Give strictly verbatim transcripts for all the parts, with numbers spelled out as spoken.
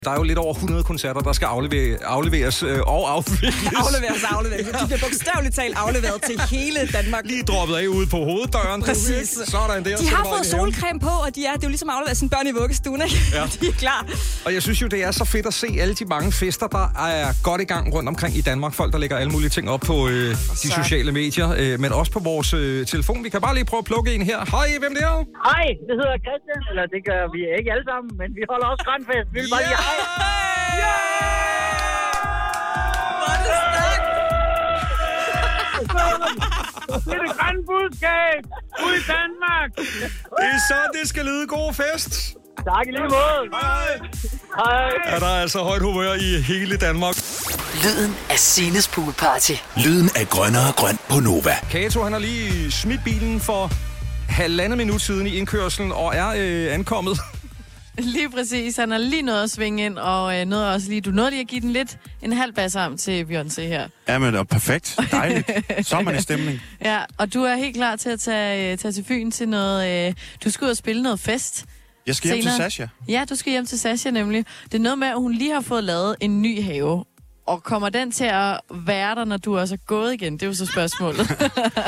Der er jo lidt over hundrede koncerter, der skal aflevere, afleveres øh, og afvikles. Afleveres og afleveres. De bliver bogstaveligt talt afleveret til hele Danmark. Lige droppet af ude på hoveddøren. Præcis. Sådan der. De har fået solcreme på, og de er, det er jo ligesom at aflevere sine børn i vuggestuen, ikke? Ja. De er klar. Og jeg synes jo, det er så fedt at se alle de mange fester, der er godt i gang rundt omkring i Danmark. Folk, der lægger alle mulige ting op på øh, de sociale medier, øh, men også på vores øh, telefon. Vi kan bare lige prøve at plukke en her. Hej, hvem det er? Hej, det hedder Christian. Eller det gør vi ikke alle sammen, men vi holder også grønfest. Vi vil bare lige hej. Hvor er det stærkt! Det er det grønne budskab ud i Danmark. Det er så, det skal lyde. God fest. Tak i lige måde. Hej. Hej. Er der altså højt humør i hele Danmark? Lyden af Sines poolparty. Lyden af grønnere og grøn på Nova. Kato, han har lige smidt bilen for halvandet minut siden i indkørslen og er øh, ankommet. Lige præcis. Han har lige nået at svinge ind, og øh, nåede også lige, du nåede lige at give den lidt en halv bassarm til Beyoncé her. Ja, men det er perfekt. Dejligt. Så er man i stemning. Ja, og du er helt klar til at tage, øh, tage til Fyn til noget... Øh, du skal ud og spille noget fest. Jeg skal hjem senere. til Sasha. Ja, du skal hjem til Sasha nemlig. Det er noget med, at hun lige har fået lavet en ny have. Og kommer den til at være der, når du også er gået igen? Det er jo så spørgsmålet.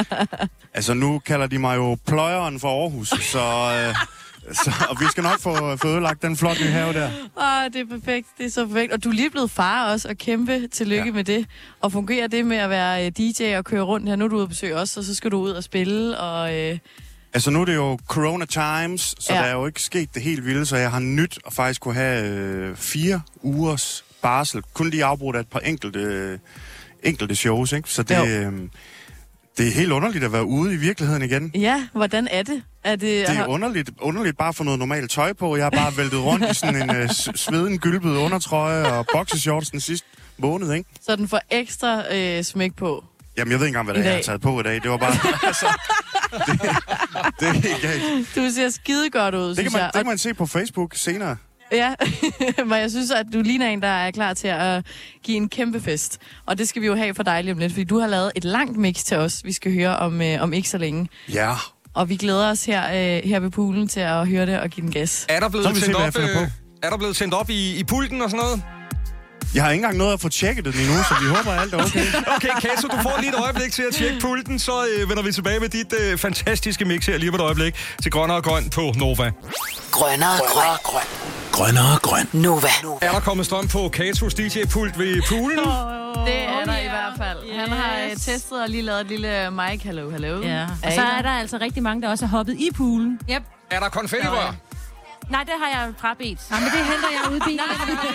Altså, nu kalder de mig jo pløjeren for Aarhus, så... Øh, så og vi skal nok få, få ødelagt den flotte have der. Åh, det er perfekt. Det er så perfekt. Og du er lige blevet far også, og kæmpe tillykke ja. med det. Og fungerer det med at være D J og køre rundt her? Nu er du ude at besøge os, og så skal du ud og spille, og... Øh... Altså, nu er det jo corona times, så Ja. der er jo ikke sket det helt vilde, så jeg har nyt at faktisk kunne have øh, fire ugers barsel. Kun lige afbrudt af et par enkelte, øh, enkelte shows, ikke? Så det, øh, det er helt underligt at være ude i virkeligheden igen. Ja, hvordan er det? Er det, Det er underligt, underligt bare at få noget normalt tøj på. Jeg har bare væltet rundt i sådan en øh, sveden, gylpet undertrøje og boxershorts den sidste måned, ikke? Så den får ekstra øh, smæk på? Jamen, jeg ved ikke engang, hvad det er, jeg har taget på i dag. Det var bare... altså, det, det er helt galt. Du ser skide godt ud, Det synes kan, man, jeg. det kan man se på Facebook senere. Ja, men jeg synes, at du ligner en, der er klar til at give en kæmpe fest. Og det skal vi jo have for dig lige om lidt, fordi du har lavet et langt mix til os, vi skal høre om, øh, om ikke så længe. Ja. Og vi glæder os her, øh, her ved poolen til at høre det og give den gas. Er der blevet, Så vil vi tændt, se, op, hvad jeg finder øh, er der blevet tændt op i, i pulten og sådan noget? Jeg har ikke engang nået at få tjekket den endnu, så vi håber, at alt er okay. Okay, Kato, du får lige et øjeblik til at tjekke pulten, så øh, vender vi tilbage med dit øh, fantastiske mix her lige på et øjeblik til Grønnere og Grøn på Nova. Grønnere og grøn. grøn. Grønnere og grøn. Nova. Er der kommet strøm på Katos D J-pult ved poolen? Det er der i hvert fald. Han har øh, testet og lige lavet et lille mic, hello, hello. Ja. Og så er der altså rigtig mange, der også har hoppet i poolen. Yep. Er der konfettirør? Nej, det har jeg frabedt. Nej, men det henter jeg ude i bilen.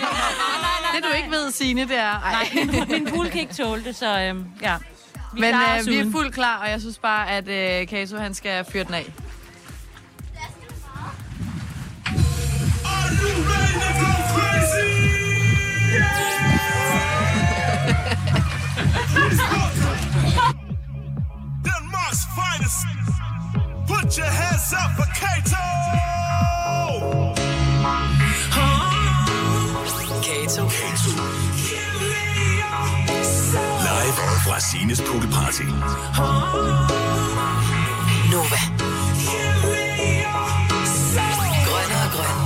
Det du ikke ved, Signe, det er... Ej. Nej, min, min pool kan ikke tåle det, så øhm, ja. Vi Men klarer øh, os vi er uden. fuldt klar, og jeg synes bare, at øh, Kato, han skal fyre den af. Denmark's finest. Put your hands up for Kato. Kato. Kato. Live fra Sines poolparty. Nova. Grønnere og grøn.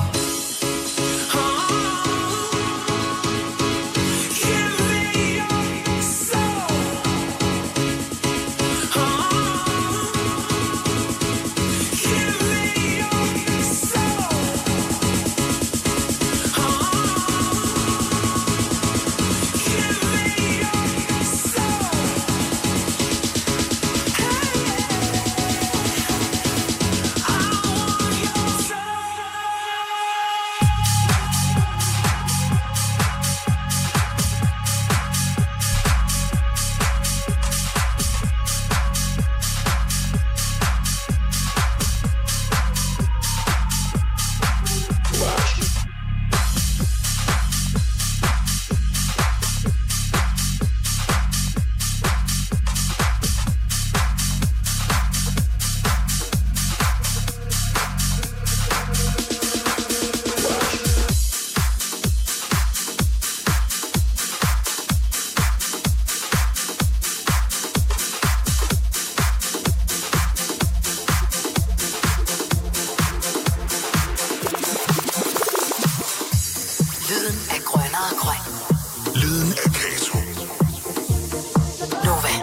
af Grønner og Grøn. Lyden af Kato. Nova.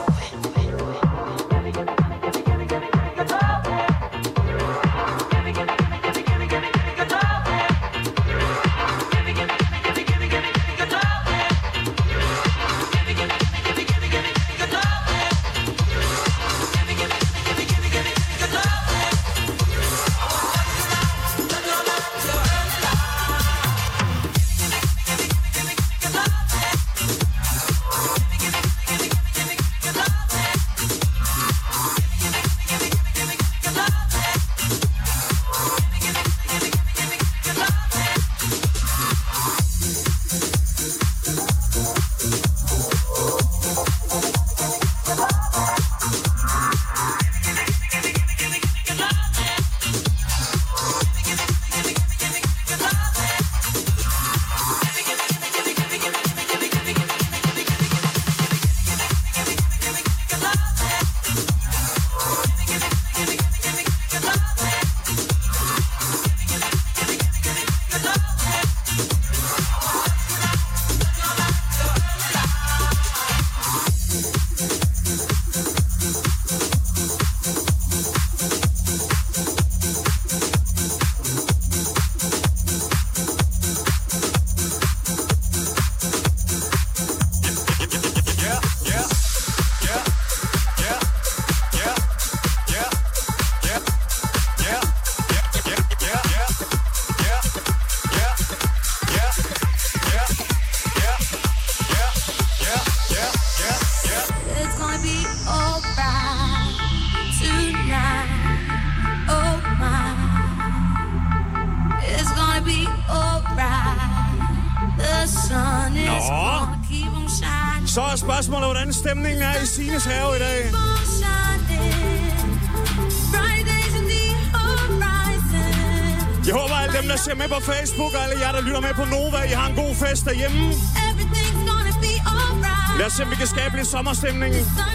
Så er spørgsmålet, hvordan stemningen er i Sines have i dag. Jeg håber, alle dem, der ser med på Facebook, og alle jer, der lytter med på Nova, I har en god fest derhjemme. Lad os se, om vi kan skabe lidt sommerstemning.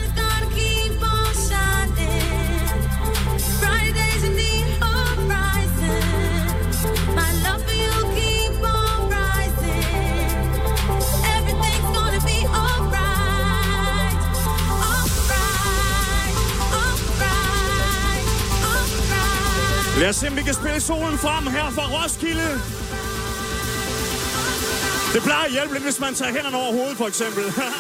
Lad os se, om vi kan spille solen frem her fra Roskilde. Det plejer at hjælpe lidt, hvis man tager hænderne over hovedet, for eksempel.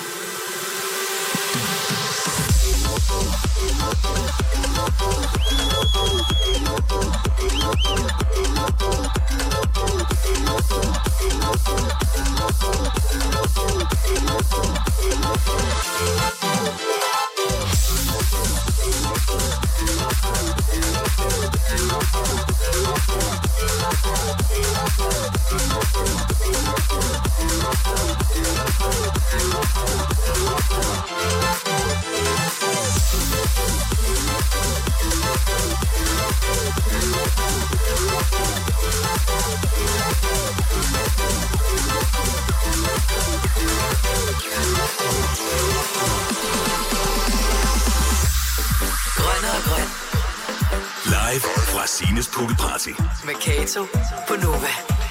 Live fra Sines Pool Party. Med Kato på Nova.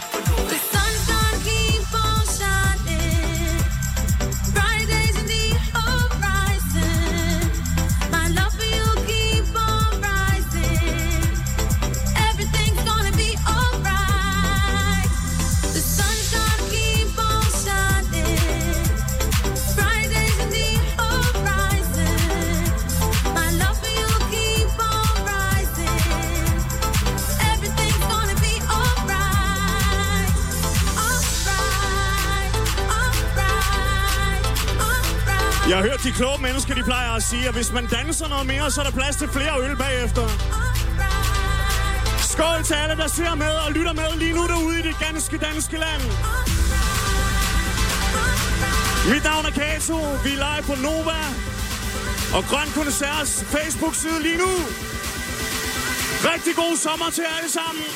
Jeg har hørt de kloge mennesker, de plejer at sige, at hvis man danser noget mere, så er der plads til flere øl bagefter. Skål til alle, der ser med og lytter med lige nu derude i det ganske danske land. Mit navn er Kato, vi er live på Nova og Grøn Koncerts Facebook-side lige nu. Rigtig god sommer til alle sammen.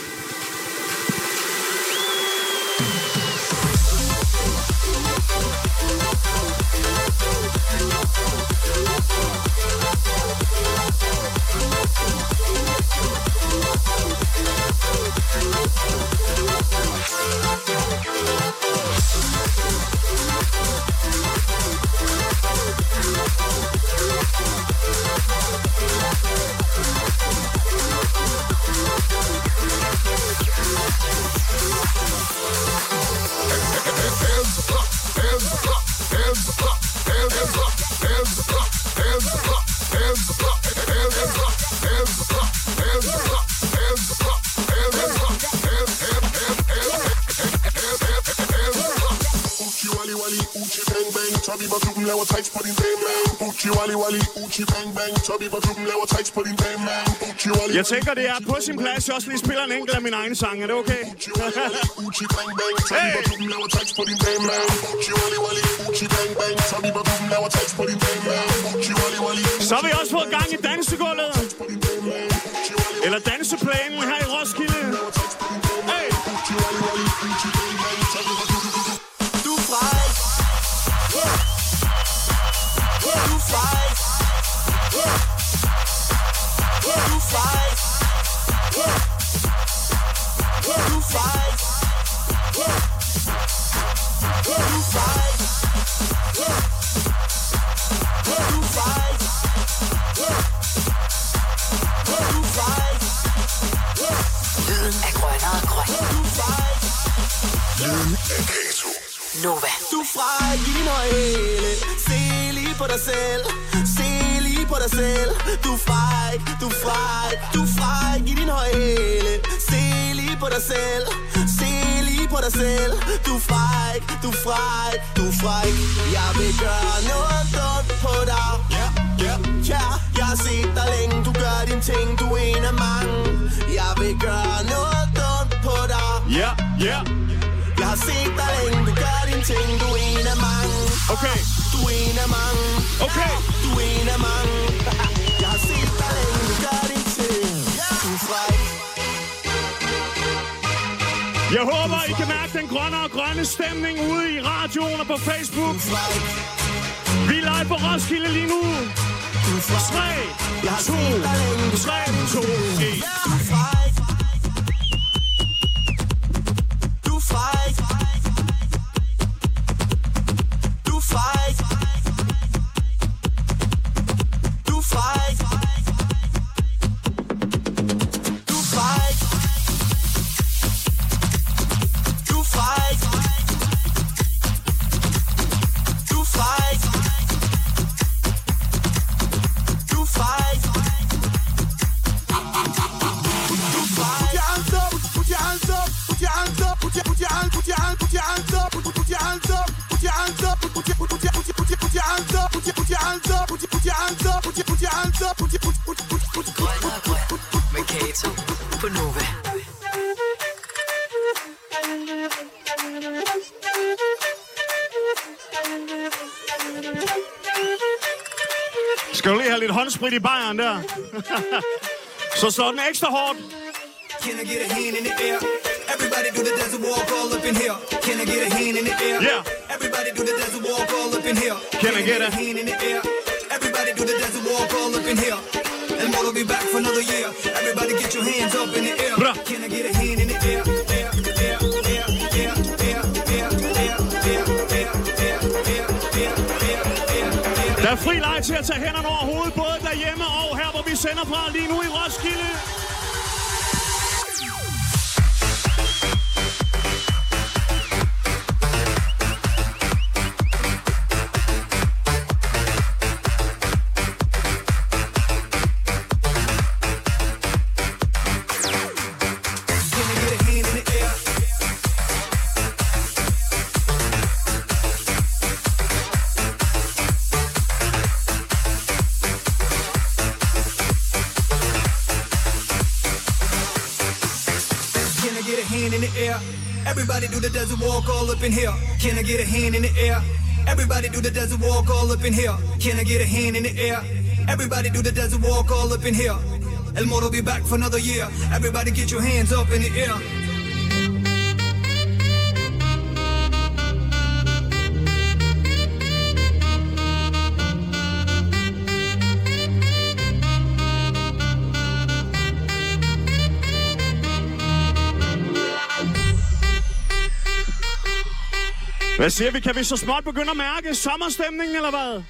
Tubby på klubben laver tricks på din dame, man. Uchi wali wali, uchi bang bang. Tubby på klubben laver tricks på din dame, man. Uchi wali. Jeg tænker, det er på sin plads, jeg også lige spiller en enkelt af mine egne sange. Er det okay? Uchi wali wali, uchi bang bang. Tubby på klubben laver tricks på din dame, man. Uchi wali wali, uchi bang bang. Tubby på klubben laver tricks på din dame, man. Uchi wali wali. Så har vi også fået gang i dansegulvet. Eller danseplænen her i Roskilde. Hey! Du er frej. Du er frej. Du er frej. Du er frej. Du er frej. Lyden af grønnere og grøn. Lyden af Kato. Nova. Du er frej i din høje hæle. Se lige på dig selv. Se lige på dig selv. Du er frej, du er frej. Du er frej i din høje hæle. Se lige på dig selv. Se lige på dig selv. Du er frej, du er frej. Du er frej. Jeg vil gøre noget dumt på dig. Ja, ja, ja. Jeg har set dig længe. Du gør dine ting. Du er en af mange. Jeg vil gøre noget dumt på dig. Ja, ja. Jeg har set dig længe, du gør dine ting, du er en af mange. Okay. Du er en af mange. Okay. Du er en af mange. Jeg har set dig længe, du gør dine ting. Du er frej. Jeg håber, I kan mærke den grønne og grønne stemning ude i radioen og på Facebook. Vi er live på Roskilde lige nu. tre, to, tre, to, et. Du er frej. Du er frej. Du er frej. Du er frej. Du er frej. Du er frej. Du er frej. Du er frej. Put your hands up, put your hands up, put your hands up, put your put your hands, put your hands, put your hands up, put put your hands up, put your hands up, put your put your put your put your put your hands up, put your put your hands up, put your put your hands up, put your put your hands up, put your put put put put Grønnere og grøn. Med Kato på Nova. Skal du lige have lidt håndsprit i bajeren der? Så slår den ekstra hårdt. Can I get a hand in the air? Everybody do the desert walk all up in here. Can I get a hand in the air? Yeah. Everybody do the desert walk all up in here. Can I get a hand in the air? Everybody do the desert walk all up in here. And we'll be back for another year. Everybody get your hands up in the air. Bra. Can I get a hand in the air? Air, air, air, air, air, air, air, air, air, air, air, air, air. Der er fri leg til at tage hænderne over hovedet, både derhjemme og her, hvor vi sender fra lige nu i Roskilde. Everybody do the desert walk all up in here. Can I get a hand in the air? Everybody do the desert walk all up in here. Can I get a hand in the air? Everybody do the desert walk all up in here. El Moro be back for another year. Everybody get your hands up in the air. Hvad siger vi? Kan vi så småt begynde at mærke sommerstemningen, eller hvad?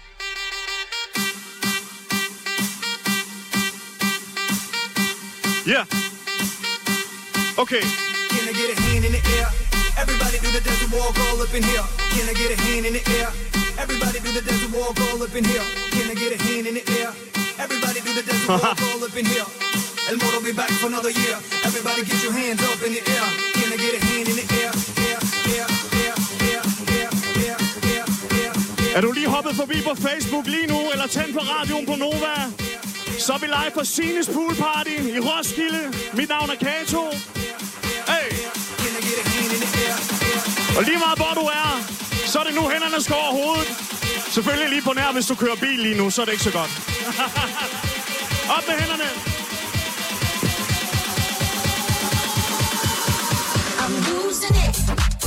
Ja. Yeah. Okay. Can I get a hand in the air? Everybody do the desert walk all up in here. Can I get a hand in the air? Everybody do the desert walk all up in here. Can I get a hand in the air? Everybody do the desert walk all up in here. El Moro be back for another year. Everybody get your hands up in the air. Can I get a hand in the air? Air, air, air, air, air, air, air, air, air, Er du lige hoppet forbi på Facebook lige nu, eller tændt på radioen på Nova? Så er vi live på Sines Pool Party i Roskilde. Mit navn er Kato. Hey! Og lige meget hvor du er, så er det nu hænderne skal over hovedet. Selvfølgelig lige på nær, hvis du kører bil lige nu, så er det ikke så godt. Op med hænderne! I'm losing it.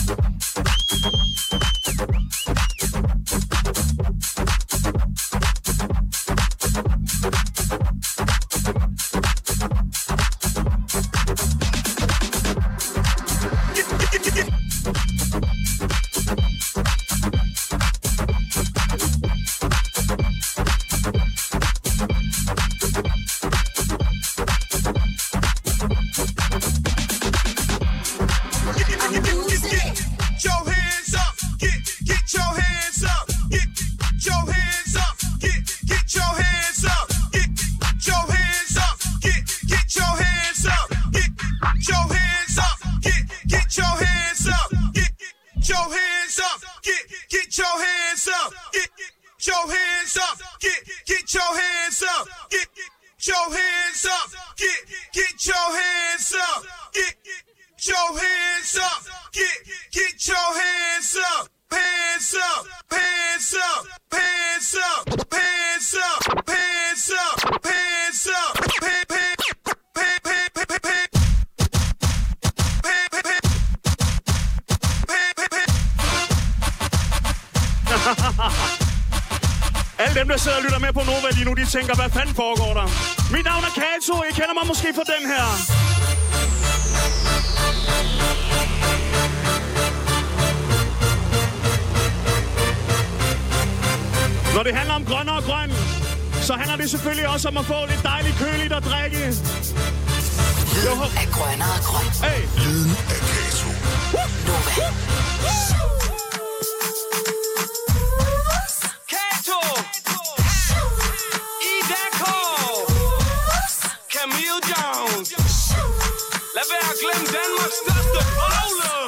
Alle dem, der sidder og lytter med på Nova lige nu, de tænker, hvad fanden foregår der? Mit navn er Kato, I kender mig måske fra den her. Når det handler om grønne og grøn, så handler det selvfølgelig også om at få lidt dejligt køligt at drikke. Lyden af grønne og grøn. Hey. Lyden af Kato. Nova. Lad være at glemme Danmarks største bowler.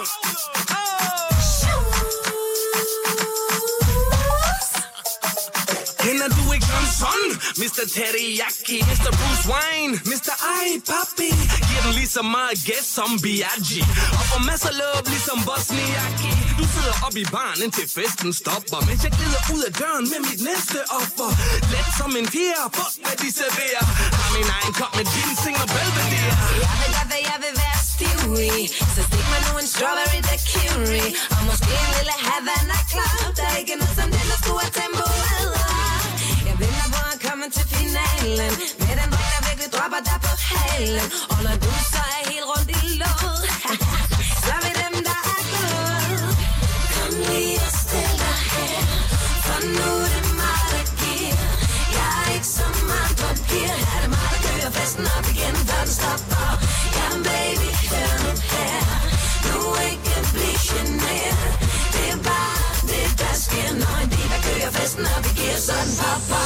Kender du ikke Johnson? mister Teriyaki, mister Bruce Wayne, mister Ej Papi. Giver den lige så meget gas som Biaggi. Og får masser love ligesom Bosniaki. Du sidder op i baren indtil festen stopper, mens jeg glider ud af døren med mit næste offer. Let som en fjer, fuck hvad de serverer. Har min egen kop med ginseng og Belvedere. Jeg vil godt, hvad jeg vil være stiv i. Så stik mig nu en strawberry daiquiri. Og måske en lille Havana Club. Der er ikke noget som det, der skulle have tempoet. Jeg venter på at komme til finalen. Med den dreng, der virkelig dropper der på halen. Og når du så er helt rundt i låget, så er vi dem, der er glade. Kom lige og stil dig her, for nu er det mig, der giver. Jeg er ikke så meget på piger. Her er det mig, der kører festen op igen, før den stopper. Jamen baby, hør nu her. Nu ikke blive generet. Det er bare det, der sker, når en diva kører festen op i gear, så den popper.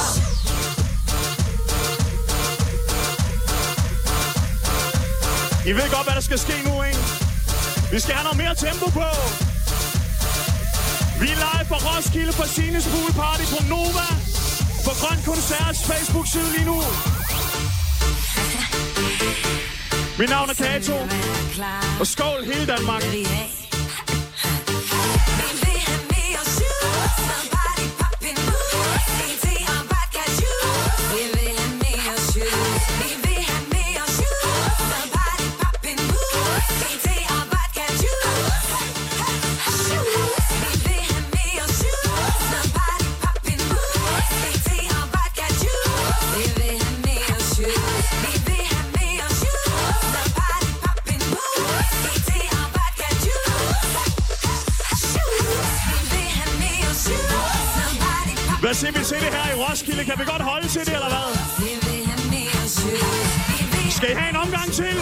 I ved godt, hvad der skal ske nu, ikke? Vi skal have noget mere tempo på. Vi er live på Roskilde på Sines Pool Party på Nova. På Grøn Koncerts Facebook-side lige nu. Mit navn er Kato. Og skål hele Danmark. Hvad siger vi til det her i Roskilde? Kan vi godt holde til det, eller hvad? Skal I have en omgang til?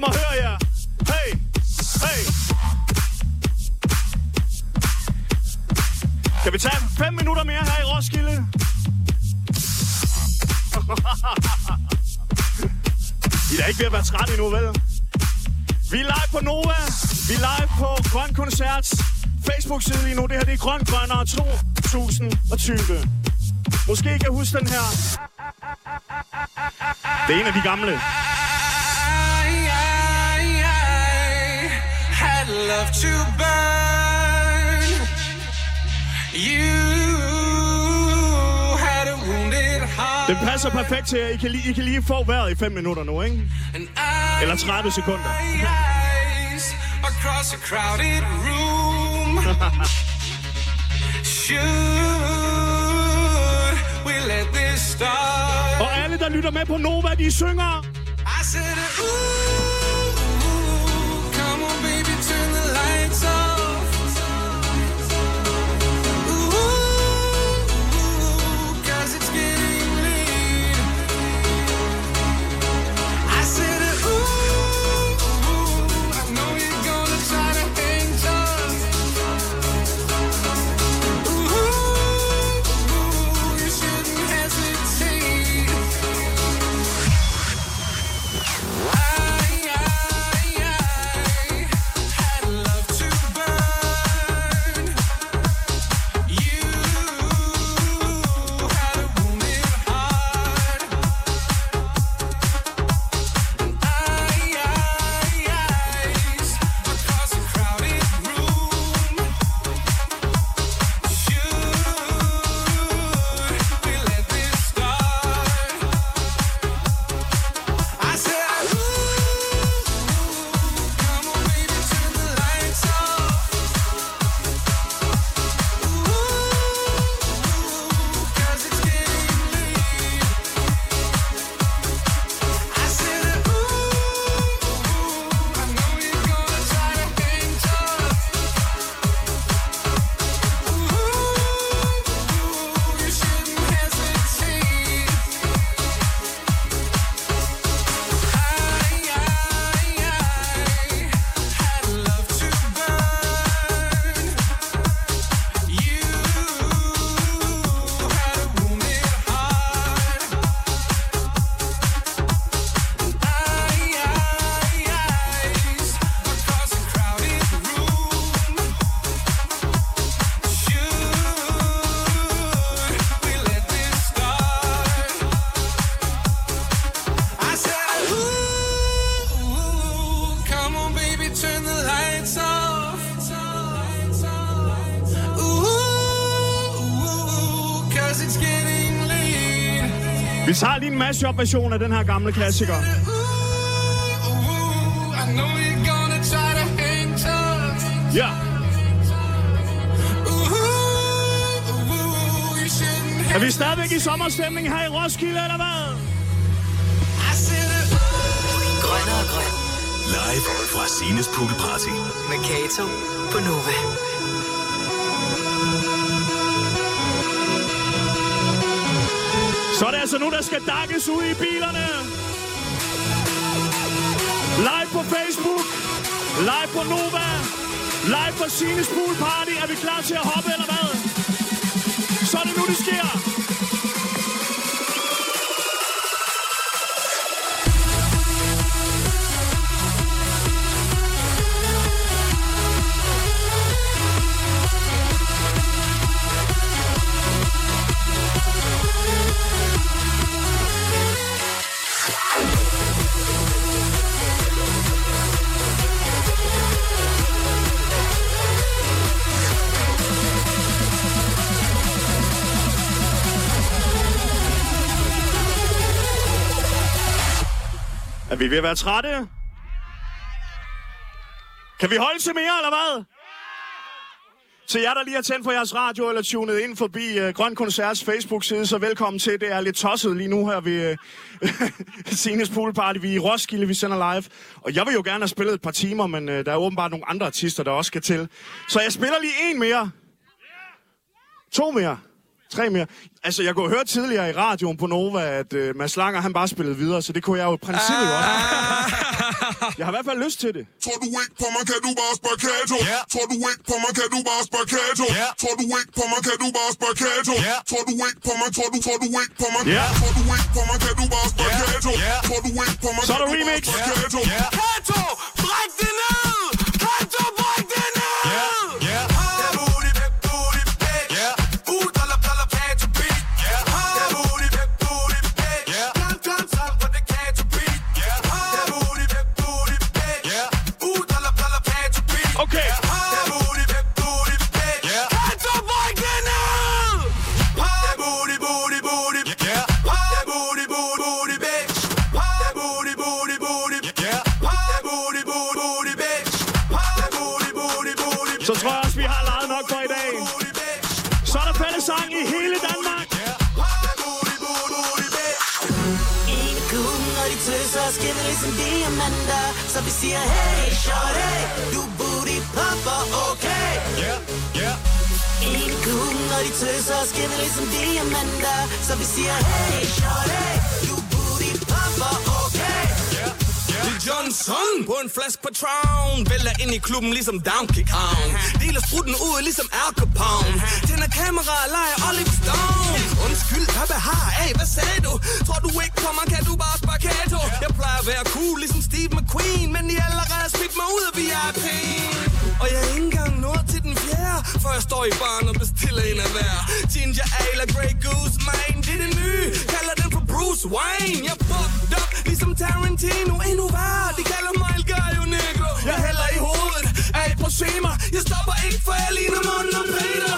mig høre jer. Hey, hey. Kan vi tage fem minutter mere her i Roskilde? I er da ikke ved at være træt endnu, vel? Vi er live på Nova. Vi er live på Grøn Koncerts Facebook-side lige nu. Det her det er Grøn Grønnere to tusind og tyve. Måske I kan huske den her. Det er en af de gamle. I'd love to burn you had a wounded heart. Den passer perfekt til jer. I kan lige, I kan lige få vejret i fem minutter nu, ikke? Eller tredive sekunder. Across a crowded room. Should we let this start? Og alle, der lytter med på Nova, de synger. I said, ooh, come on baby, turn the lights off. Ooh, cause it's getting late. I said, ooh, I know you're gonna try to hang tough. Ooh, you shouldn't hesitate. Vi tager lige en mashup-version af den her gamle klassiker. Ja. Er vi stadigvæk i sommerstemning her i Roskilde, eller hvad? Grønne og grøn. Live fra Sines Pool Party. Med Kato på Nova. Så er det altså nu, der skal dakkes ud i bilerne. Live på Facebook. Live på Nova. Live på Sines Pool Party. Er vi klar til at hoppe, eller hvad? Så er det nu, det sker. Er vi ved at være trætte? Kan vi holde til mere, eller hvad? Til jer, der lige har tændt for jeres radio eller tunet ind forbi uh, Grøn Koncerts Facebook-side, så velkommen til. Det er lidt tosset lige nu her ved uh, Sines Pool Party. Vi er i Roskilde, vi sender live. Og jeg vil jo gerne have spillet et par timer, men uh, der er åbenbart nogle andre artister, der også skal til. Så jeg spiller lige en mere. To mere. Tre mere. Altså, jeg kunne høre tidligere i radioen på Nova, at uh, Mads Langer, han bare spillede videre, så det kunne jeg jo i princippet jo også. Jeg har i hvert fald lyst til det. Tror du ikke på mig, kan du bare spakato? Yeah. Tror du ikke på mig, kan du bare spakato? Yeah. Tror du ikke på mig, kan du bare spakato? Yeah. Tror du ikke på mig, tror du, tror du ikke på mig? Yeah. Tror du ikke på mig, kan du bare spakato? Yeah. Tror du ikke på mig, så er der remix. Spakato? Yeah. Kato, bræk det ned! Kato, bræk det ned! Yeah. Yeah. Så tror jeg også, vi har lejet nok for i dag. Så er der fællesang i hele Danmark. En kugle, når de tøser, skinner ligesom diamanter. Så vi siger, hey, shorty, du booty popper, okay? En kugle, når de tøser, skinner ligesom diamanter. Så vi siger, hey, shorty, du booty popper, okay? Johnson på en flaske Patron vælger ind i klubben ligesom Donkey Kong. Deler strutten ud ligesom Al Capone. Tænder kamera og leger Oliver Stone. Undskyld, hvad behar? Hey, hvad sagde du? Tror du ikke på mig, kan du bare spakato? Jeg plejer at være cool ligesom Steve McQueen, men I allerede smidt mig ud af V I P. Og jeg er ikke engang nået til den fjerde, før jeg står i baren og bestiller en af hver. Ginger Ale og Grey Goose, man, det er det nye. Kalder den for Bruce Wayne. Jeg fucked up ligesom Tarantino, endnu værre. De kalder mig El Gallo Negro. Jeg hælder i hovedet af et prosemer. Jeg stopper ikke, for jeg ligner munden om Peter.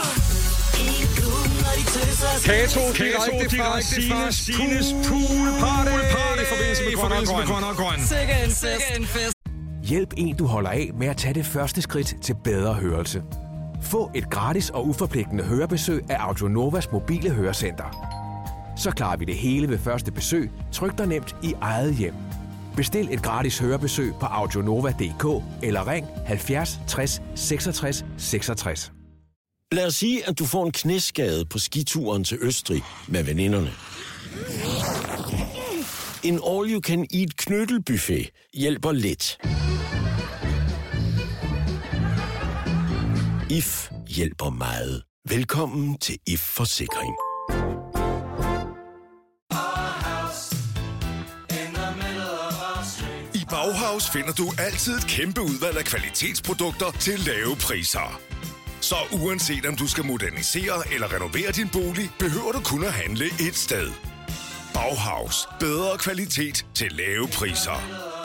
Kato, direkte fra Sines Pool Party i forbindelse med Grøn og Grøn. Sikke en fest. Hjælp en, du holder af med at tage det første skridt til bedre hørelse. Få et gratis og uforpligtende hørebesøg af Audionovas mobile hørecenter. Så klarer vi det hele ved første besøg, tryk dig nemt i eget hjem. Bestil et gratis hørebesøg på audionova punktum d k eller ring halvfjerds tres seksogtres seksogtres. Lad os sige, at du får en knæskade på skituren til Østrig med veninderne. En all-you-can-eat knyttelbuffet hjælper lidt. I F hjælper meget. Velkommen til I F Forsikring. I Bauhaus finder du altid et kæmpe udvalg af kvalitetsprodukter til lave priser. Så uanset om du skal modernisere eller renovere din bolig, behøver du kun at handle et sted. Bauhaus. Bedre kvalitet til lave priser.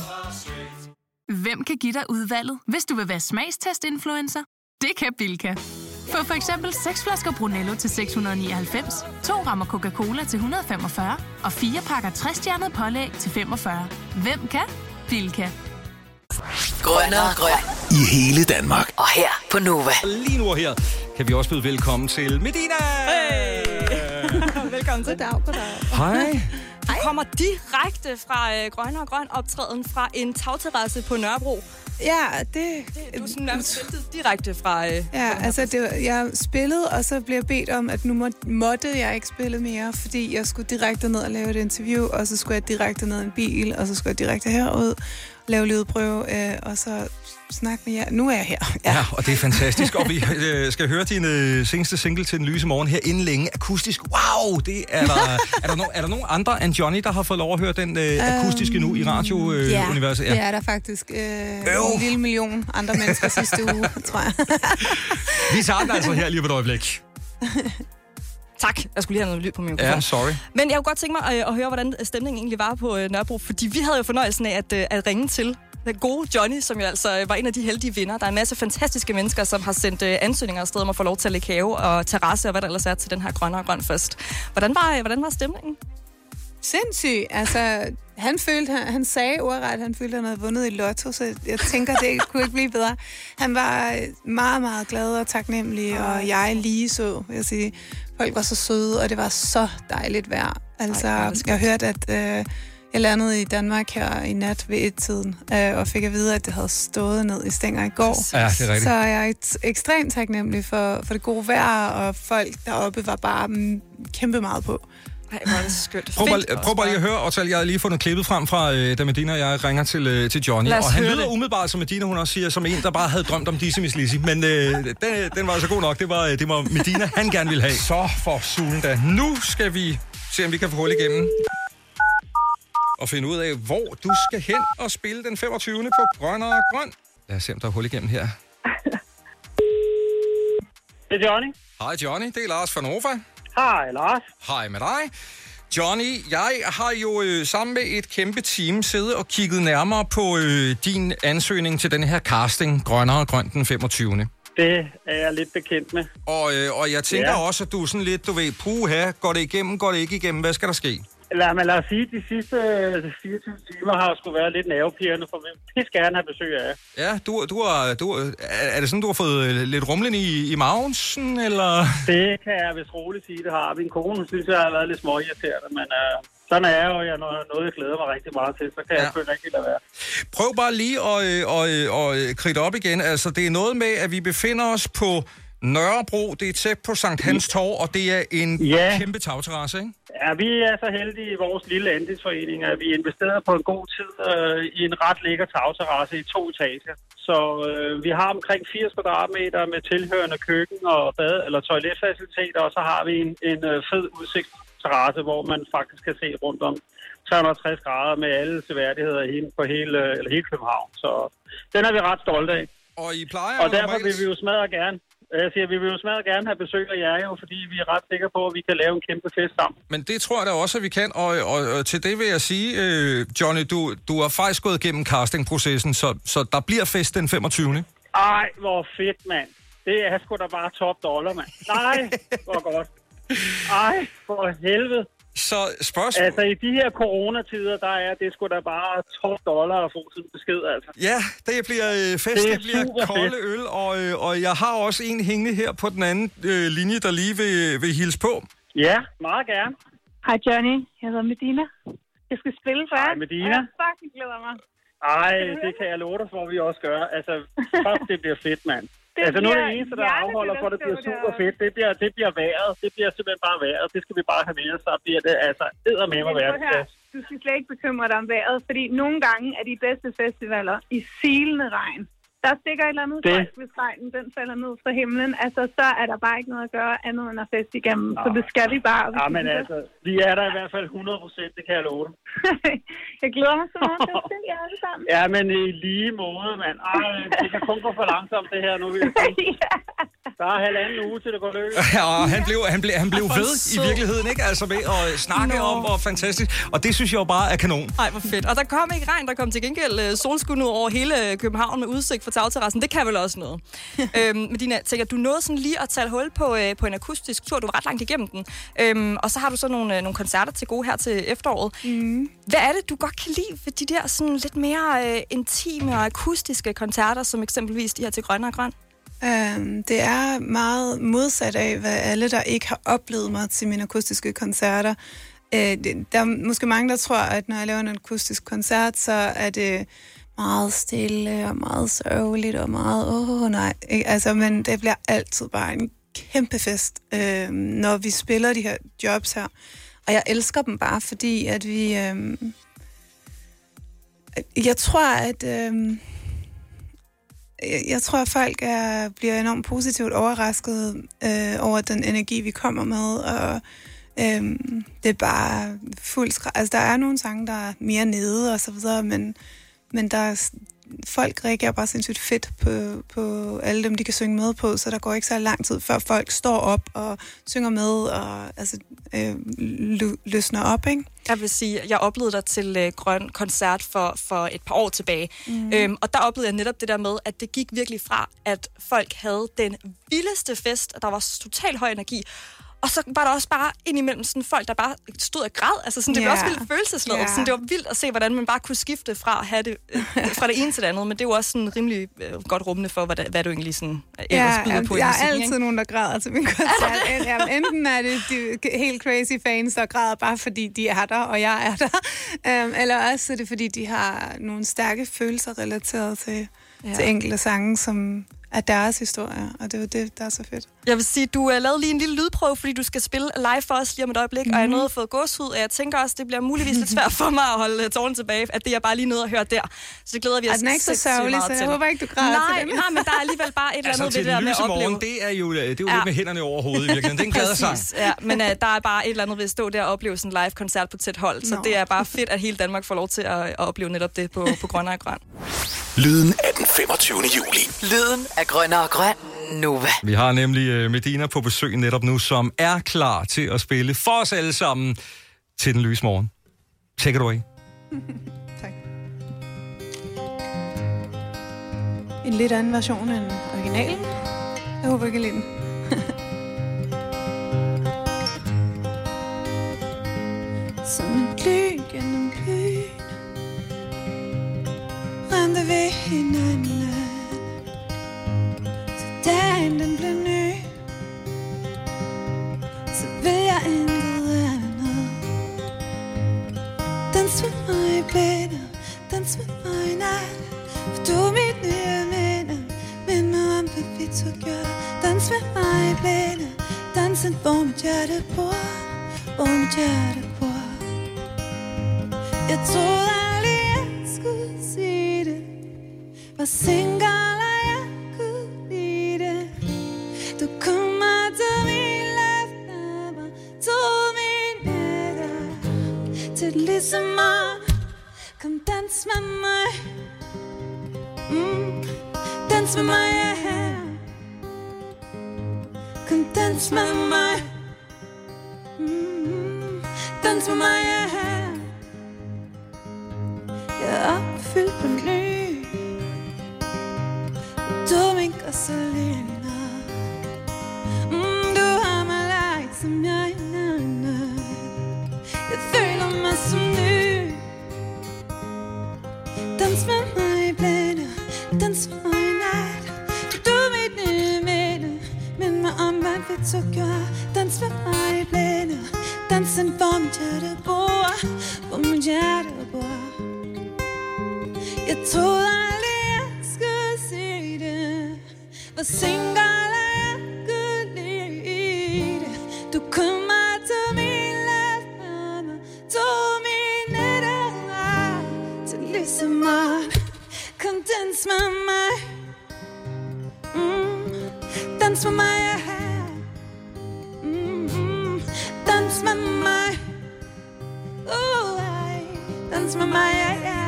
Hvem kan give dig udvalget, hvis du vil være smagstest-influencer? Det kan Bilka. Få for eksempel seks flasker Brunello til seks hundrede nioghalvfems, to rammer Coca-Cola til et hundrede femogfyrre og fire pakker tres-stjernet pålæg til femogfyrre. Hvem kan? Bilka. Grønnere grøn. I hele Danmark. Og her på Nova. Lige nu og her kan vi også byde velkommen til Medina. Hey! Velkommen til. Goddag, goddag. Hej. Du kommer direkte fra øh, Grønnere Grøn optræden fra en tagterrasse på Nørrebro. Ja, det... det du er sådan nærmest ventet direkte fra... Øh, ja, altså det, var, jeg spillede, og så blev jeg bedt om, at nu må, måtte jeg ikke spille mere, fordi jeg skulle direkte ned og lave et interview, og så skulle jeg direkte ned i en bil, og så skulle jeg direkte herud, lave lydprøve, øh, og så snakke med jer. Nu er jeg her. Ja, ja, og det er fantastisk. Og vi øh, skal høre din øh, seneste single til Den Lyse Morgen her inden længe. Akustisk. Wow! Det er, der, er, der no, er der nogen andre end Johnny, der har fået lov at høre den øh, akustiske nu i radiouniverset? Øh, ja, det er der faktisk. Øh, en lille million andre mennesker sidste uge, tror jeg. Vi tager den altså her lige på et øjeblik. Tak. Jeg skulle lige have noget lyd på min mikrofon. Ja, sorry. Men jeg kunne godt tænke mig at, at høre, hvordan stemningen egentlig var på Nørrebro, fordi vi havde jo fornøjelsen af at, at ringe til den gode Johnny, som jo altså var en af de heldige vinder. Der er en masse fantastiske mennesker, som har sendt ansøgninger afsted om at få lov til at lægge have og terrasse og hvad der ellers er til den her Grønnere Grøn fest. Hvordan var, hvordan var stemningen? Sindssygt. Altså, han følte, han, han sagde ordret, at han følte, at han havde vundet i lotto, så jeg tænker, det kunne ikke blive bedre. Han var meget, meget glad og taknemmelig, og jeg lige så, vil jeg sige. Folk var så søde, og det var så dejligt vejr. Altså, jeg har hørt, at øh, Jeg landede i Danmark her i nat ved et-tiden, øh, og fik at vide, at det havde stået ned i stænger i går. Ja, det er rigtigt. Så jeg er et, ekstremt taknemmelig for, for det gode vejr, og folk deroppe var bare mm, kæmpe meget på. Ej, hvor er det skønt. Prøv bare, prøv bare lige at høre, og jeg har lige fundet klippet frem fra, øh, da Medina og jeg ringer til, øh, til Johnny. Og han lyder det. umiddelbart, som Medina hun også siger, som en, der bare havde drømt om Dizzy Miss Lizzy. Men øh, den, den var altså god nok. Det var, det var Medina, han gerne ville have. Så for sulen da. Nu skal vi se, om vi kan få hul igennem. Og finde ud af, hvor du skal hen og spille den femogtyvende på Grøn og Grøn. Lad os se, om der er hul igennem her. Det er Johnny. Hej Johnny, det er Lars fra Nova. Hej Lars. Hej med dig. Johnny, jeg har jo øh, sammen med et kæmpe team siddet og kigget nærmere på øh, din ansøgning til den her casting, Grøn og Grøn den femogtyvende. Det er jeg lidt bekendt med. Og, øh, og jeg tænker ja. også, at du er sådan lidt, du ved, puha, går det igennem, går det ikke igennem, hvad skal der ske? Lad mig lad os sige, at de sidste fireogtyve timer har sgu været lidt nervepirrende, for vi vil gerne have besøg af. Ja, du, du har, du, er det sådan, du har fået lidt rumlen i, i maven, sådan, eller? Det kan jeg vist roligt sige, det har. Min kone synes, jeg har været lidt småirriterende, men øh, sådan er jeg jo, jeg noget, jeg glæder mig rigtig meget til, så kan ja. jeg selvfølgelig ikke lade være. Prøv bare lige at, at, at, at kridte op igen. Altså, det er noget med, at vi befinder os på Nørrebro, det er tæt på Sankt Hans Torv, og det er en ja. kæmpe tagterrasse, ikke? Ja, vi er så heldige i vores lille andelsforening, at vi investerer på en god tid øh, i en ret lækker tagterrasse i to etager. Så øh, vi har omkring firs kvadratmeter med tilhørende køkken og bad eller toiletfaciliteter, og så har vi en, en øh, fed udsigtsterrasse, hvor man faktisk kan se rundt om tre hundrede og tres grader med alle seværdigheder på hele, eller hele København. Så den er vi ret stolte af. Og I plejer Og derfor vil vi jo smadre gerne. Jeg siger, vi vil jo smadret gerne have besøg af jer jo, fordi vi er ret sikre på, at vi kan lave en kæmpe fest sammen. Men det tror jeg da også, at vi kan, og, og, og til det vil jeg sige, øh, Johnny, du, du har faktisk gået igennem castingprocessen, så, så der bliver fest den femogtyvende. Ej, hvor fedt, mand. Det er sgu da bare top dollar, mand. Nej, hvor godt. Ej, for helvede. Så spørgsmål... Altså, i de her coronatider, der er det sgu da bare top dollar at få sådan en besked, altså. Ja, det bliver øh, fest, det, det bliver kolde fedt. øl, og, øh, og jeg har også en hængende her på den anden øh, linje, der lige vil, vil hilse på. Ja, meget gerne. Hej Johnny, jeg hedder Medina. Jeg skal spille for jer. Hej Medina. Jeg fucking glæder mig. Ej, det kan jeg love dig for, at vi også gør. Altså, fuck, det bliver fedt, mand. Det altså, nu er det eneste, der afholder for, at det bliver super fedt. Det bliver, det bliver vejret. Det bliver simpelthen bare vejret. Det skal vi bare have med os. Så bliver det altså eddermame verdensklasse. Du skal slet ikke bekymre dig om vejret, fordi nogle gange er de bedste festivaler i silende regn. Der stikker et eller andet folk, hvis regnen den falder ned fra himlen. Altså, så er der bare ikke noget at gøre andet end at feste igennem. Nå. Så det skal vi bare. Ja, men altså, vi er der i hvert fald hundrede procent, det kan jeg love dig. Jeg glæder mig så meget til at se jer alle sammen. Ja, men i lige måde, mand. Ej, det kan kun gå for langsomt, det her nu, vil jeg sige. Ja. Der er halvanden uge til det går løs. Ja, og han blev, han blev, han blev ved i virkeligheden, ikke? Altså med at snakke Nå. om, hvor fantastisk. Og det synes jeg jo bare er kanon. Ej, hvor fedt. Og der kom ikke regn, der kom til gengæld solskud ud over hele København med udsigt fra tagterrassen. Det kan vel også noget. øhm, Medina, tænker, du nåede sådan lige at tage hul på, øh, på en akustisk tur. Du var ret langt igennem den. Øhm, og så har du så nogle, øh, nogle koncerter til gode her til efteråret. Mm. Hvad er det, du godt kan lide ved de der sådan lidt mere øh, intime og akustiske koncerter, som eksempelvis de her til Grøn og Grøn? Um, det er meget modsat af, hvad alle, der ikke har oplevet mig til mine akustiske koncerter. Uh, det, der er måske mange, der tror, at når jeg laver en akustisk koncert, så er det meget stille og meget sørgeligt og meget, åh oh, nej. Altså, men det bliver altid bare en kæmpe fest, uh, når vi spiller de her jobs her. Og jeg elsker dem bare, fordi at vi... Uh, jeg tror, at... Uh, Jeg tror, at folk er, bliver enormt positivt overrasket øh, over den energi, vi kommer med, og øh, det er bare fuld skræk. Altså, der er nogle sange, der er mere nede og så videre, men, men der er, folk reagerer bare sindssygt fedt på, på alle dem, de kan synge med på, så der går ikke så lang tid, før folk står op og synger med og altså, øh, løsner op, ikke? Jeg vil sige, jeg oplevede dig til øh, Grøn koncert for, for et par år tilbage. Mm. Øhm, og der oplevede jeg netop det der med, at det gik virkelig fra, at folk havde den vildeste fest, og der var total høj energi. Og så var der også bare indimellem sådan folk, der bare stod og græd. Altså sådan, det var Ja. også vildt følelsesladet. Ja. Sådan, det var vildt at se, hvordan man bare kunne skifte fra at have det, øh, fra det ene til det andet. Men det er jo også sådan rimelig øh, godt rummende for, hvad, der, hvad du egentlig sådan, øh, ellers Ja, byder på i jeg er musikken, altid ikke? nogen, der græder til min koncert. Jamen, enten er det de helt crazy fans, der græder bare fordi de er der, og jeg er der. Um, eller også er det fordi, de har nogle stærke følelser relateret til, Ja. til enkelte sange, som er deres historie. Og det er jo det, der er så fedt. Jeg vil sige, du uh, lavede lige en lille lydprøve, fordi du skal spille live for os lige om et øjeblik, mm-hmm. og jeg nåede at få gåshud, og jeg tænker også, det bliver muligvis lidt svært for mig at holde tårnen tilbage, at det er bare lige nødt at høre der. Så det glæder vi os Altså, den er ikke så sindssygt sørgelig, meget så jeg til. håber ikke, du græder nej, til den. nej, men der er alligevel bare et eller Altså andet til ved det der den med lyse at opleve. morgen, det er jo, det er jo Ja. lidt med hænderne over hovedet i virkeligheden. Det er en glad sang. Præcis, ja. Men uh, der er bare et eller andet ved at stå der og opleve sådan en live-koncert på tæt hold. Så Nå. det er bare fedt, at hele Danmark får lov til at, at opleve netop det på, på Grønner og Grøn. Lyden af den femogtyvende juli. Lyden af Grønner og Grøn. Nova. Vi har nemlig uh, Medina på besøg netop nu, som er klar til at spille for os alle sammen til den lyse morgen. Take it away. Tak. En lidt anden version end originalen. Jeg håber ikke, jeg lide den. Som en lyn gennem byen rendte vi hinanden. Så dagen den blev ny, så vil jeg intet andet. Dans med mig i blinde, dans med mig i nat. For du er mit nye minde, mind mig om hvad vi to gør. Dans med mig i blinde, dansen hvor mit hjerte bor, hvor mit hjerte bor. Jeg troede aldrig jeg skulle sige det, var single og jeg kunne lide det. Du kommer til min lefter, tog min nætter til ligesom mig. Kom dans med mig, mm, dans med mig, ja her. Kom dans med mig, mm, dans med mig, ja her. Jeg er opfyldt på ny, du min Gasolina. Mm, du har mig like som jeg er nød. Jeg føler mig som ny. Dans med mig i blinde, dans med mig i nat. Du er mit nye minde, mind mig om hvad vi to gør. Dans med mig i blinde, dansen hvor mit hjerte bor, hvor mit hjerte bor. Jeg troede aldrig jeg skulle sige det, var single og jeg kunne lide det. Du kommer til min lefter, tog min nætter til ligesom mig. Kom dans med mig, mm, dans med mig, ja her. Mm, dans med mig, uh, ej, dans med mig, ja, ja.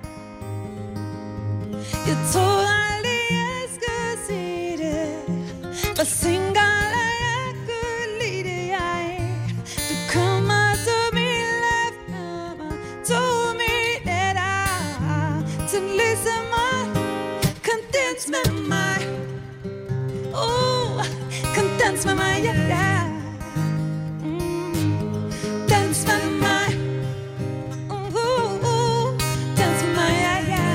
Jeg troede aldrig jeg skulle sige det, var single og jeg kunne lide det, jeg. Du kommer til min lefter, tog min nætter til ligesom mig. Kom dans med mig, uh, kom dans med mig, ja, ja. Mm, dans med mig, uh, uh, uh, dans med mig, ja, ja.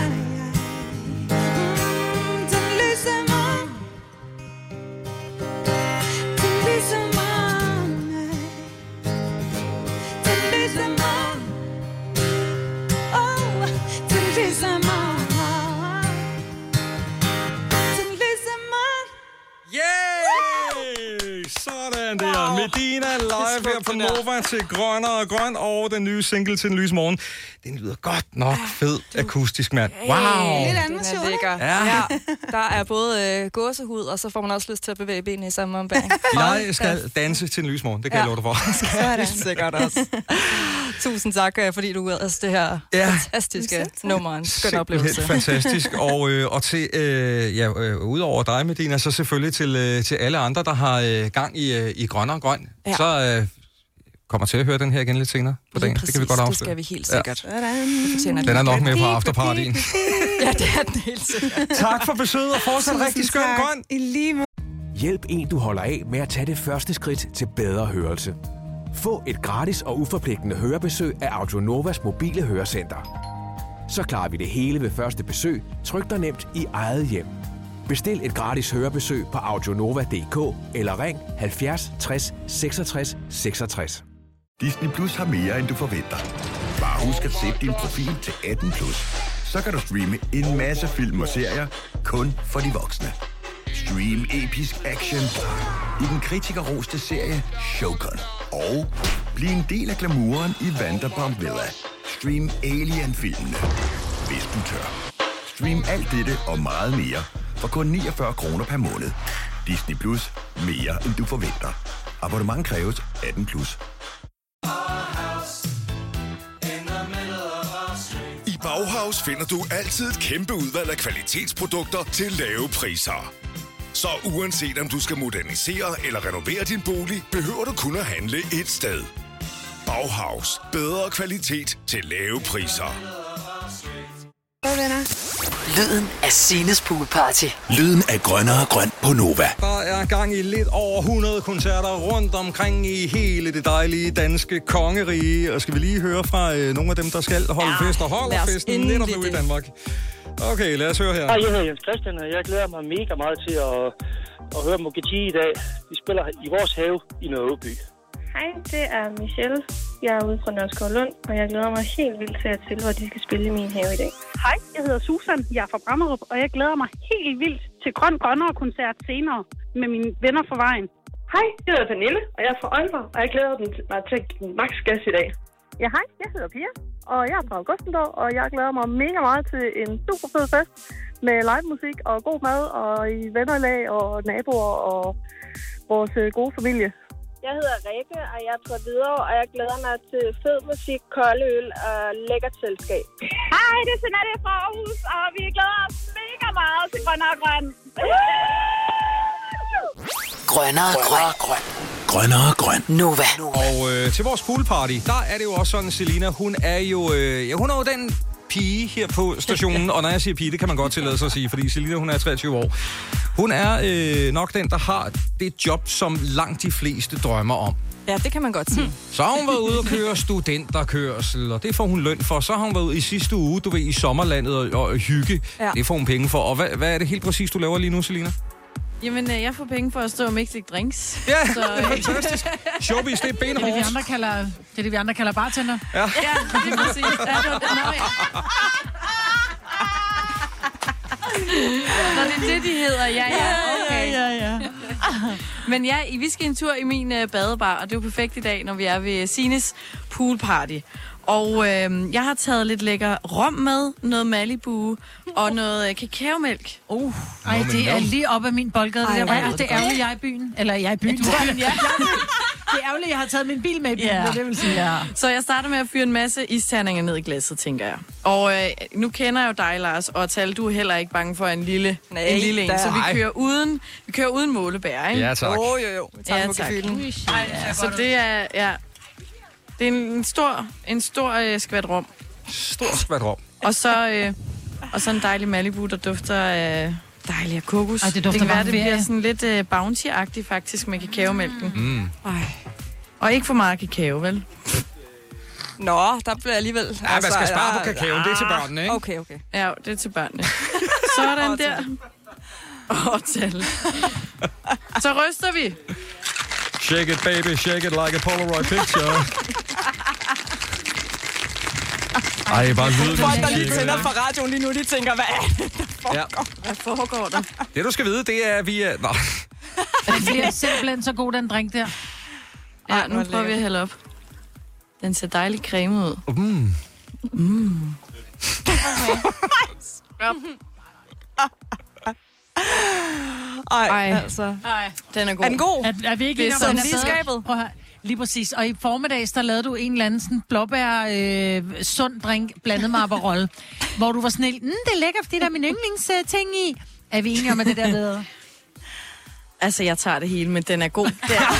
Yay! Sådan der. Wow. Medina live her på Nova til Grønner og Grøn og den nye single til den lyse morgen. Den lyder godt nok fed akustisk, mand. Wow! Lidt anden version, lækker. Ja. Ja. Der er både øh, gåsehud, og så får man også lyst til at bevæge benene i samme ombæring. Jeg skal danse til en lys morgen, det kan ja. jeg love dig for. Sådan. Sikkert også. Tusind tak, øh, fordi du altså det her ja. fantastiske nummer. En skøn oplevelse. Helt fantastisk. Og, øh, og til, øh, ja, øh, udover dig, Medina, så selvfølgelig til, øh, til alle andre, der har øh, gang i, øh, i Grønner og Grøn. Ja. Så øh, kommer til at høre den her igen lidt senere på dagen. Præcis, det kan vi godt afsløre. det skal vi helt sikkert. Ja. Den er nok med på afterpartyen. Ja, det er den helt sikkert. Tak for besøget, og fortsat rigtig skøn grøn. I lige måde. Hjælp en, du holder af med at tage det første skridt til bedre hørelse. Få et gratis og uforpligtende hørebesøg af Audionovas mobile hørecenter. Så klarer vi det hele ved første besøg, tryk dig nemt i eget hjem. Bestil et gratis hørebesøg på audionova punktum d k eller ring halvfjerds tres seksogtres seksogtres. Disney Plus har mere, end du forventer. Bare husk at sætte din profil til atten plus. Så kan du streame en masse film og serier kun for de voksne. Stream episk action i den kritikerroste serie Shogun. Og bliv en del af glamouren i Vanderpump Villa. Stream Alien-filmene, hvis du tør. Stream alt dette og meget mere for kun niogfyrre kroner per måned. Disney Plus. Mere, end du forventer. Abonnement kræves atten plus. I Bauhaus finder du altid et kæmpe udvalg af kvalitetsprodukter til lave priser. Så uanset om du skal modernisere eller renovere din bolig, behøver du kun at handle et sted. Bauhaus. Bedre kvalitet til lave priser. Hvad venner? Lyden af Sines poolparty. Lyden af grønnere og grøn på Nova. Der er gang i lidt over hundrede koncerter rundt omkring i hele det dejlige danske kongerige. Og skal vi lige høre fra øh, nogle af dem, der skal holde ja, fest og holder festen netop nu i Danmark. Okay, lad os høre her. Hej, jeg hedder Jens Christian, og jeg glæder mig mega meget til at, at høre Mokiti i dag. Vi spiller i vores have i Nørreby. Hej, det er Michelle. Jeg er ude fra Nørreskovlund, og jeg glæder mig helt vildt til at til, hvor de skal spille i min have i dag. Hej, jeg hedder Susan. Jeg er fra Brammerup, og jeg glæder mig helt vildt til Grøn Grønnere koncert senere med mine venner fra vejen. Hej, jeg hedder Pernille, og jeg er fra Aalborg, og jeg glæder mig til at give max gas i dag. Ja, hej, jeg hedder Pia, og jeg er fra Augustendorf, og jeg glæder mig mega meget til en super fed fest med live musik og god mad, og i vennerlag og naboer og vores gode familie. Jeg hedder Rikke, og jeg er fra Hvidovre, og jeg glæder mig til fed musik, kolde øl og lækkert selskab. Hej, det er Jeanette fra Aarhus, og vi glæder os mega meget til Grønnere og Grøn. Grønnere og grøn. grøn. Grønnere og grøn. Nova. Og øh, til vores poolparty, der er det jo også sådan, Selina, hun er jo, øh, ja, hun er jo den pige her på stationen, og når jeg siger pige, det kan man godt tillade sig at sige, fordi Selina, hun er treogtyve år. Hun er øh, nok den, der har det job, som langt de fleste drømmer om. Ja, det kan man godt sige. Så har hun været ude og køre studenterkørsel, og det får hun løn for. Så har hun været ude i sidste uge, du ved, i sommerlandet og, og hygge. Ja. Det får hun penge for. Og hvad, hvad er det helt præcis, du laver lige nu, Selina? Jamen, jeg får penge for at stå og mixe drinks. Ja, så, det er fantastisk. Showbiz, det er benhårdt. Det er det, vi andre kalder, det er det, vi andre kalder bartender. Ja, ja det er præcis. Ja, det var det. Nå, ja. Nå, det er det, de hedder. Ja, ja, okay. Ja, ja, ja. Men ja, vi skal en tur i min uh, badebar, og det er jo perfekt i dag, når vi er ved Sines poolparty. Og øh, jeg har taget lidt lækker rom med, noget Malibu og noget øh, kakaomælk. Uh, Ej, det er lige op ad min boldgade. Ej, det, der. Det er ærgerligt, jeg er i byen. Eller jeg er i byen. Ja, ja. Det er ærgerligt, jeg har taget min bil med i byen. Ja. Det vil sige, ja. Så jeg starter med at fyre en masse isterninger ned i glasset, tænker jeg. Og øh, nu kender jeg jo dig, Lars, og Tal, du er heller ikke bange for en lille, Nej, en, lille en. Så vi kører uden, vi kører uden målebær, ikke? Ja, tak. Åh, oh, jo, jo. Vi tager ja, tak. Ja, så det er... Ja, det er en stor, en stor øh, skvat rom. Stor skvat rom. Og så, øh, og så en dejlig Malibu, der dufter af dejlig af kokos. Ej, det, det kan være, det bliver sådan lidt øh, bounty-agtigt faktisk med kakaomælken. Mm. Ej. Og ikke for meget kakao, vel? Nå, der bliver alligevel... Ja, altså, man skal spare på kakaoen. Det er til børnene, ikke? Okay, okay. Ja, det er til børnene. Sådan der. Åh, Tal. Så ryster vi. Shake it, baby, shake it like a Polaroid picture. Ej, bare lyden. Folk, der lige tænder fra radioen lige nu, de tænker, hvad er det, der foregår? Ja. Hvad foregår der? Det, du skal vide, det er, at vi er... Nå. Det bliver simpelthen så god, den drink der. Ja, Ej, nu prøver vi at hælde op. Den ser dejligt creme ud. Mm. Mm. Ej, Ej, altså. Ej. Den er god. Er den god? Er, er vi ikke det er sådan lige skabet. Prøv at høre. Lige præcis. Og i formiddags, der lavede du en eller anden sådan blåbær øh, sund drink blandet med Aperol, hvor du var sådan helt, mm, det er lækkert, fordi der er min yndlingsting uh, i. Er vi enige om, at det der ved? Altså, jeg tager det hele, men den er god.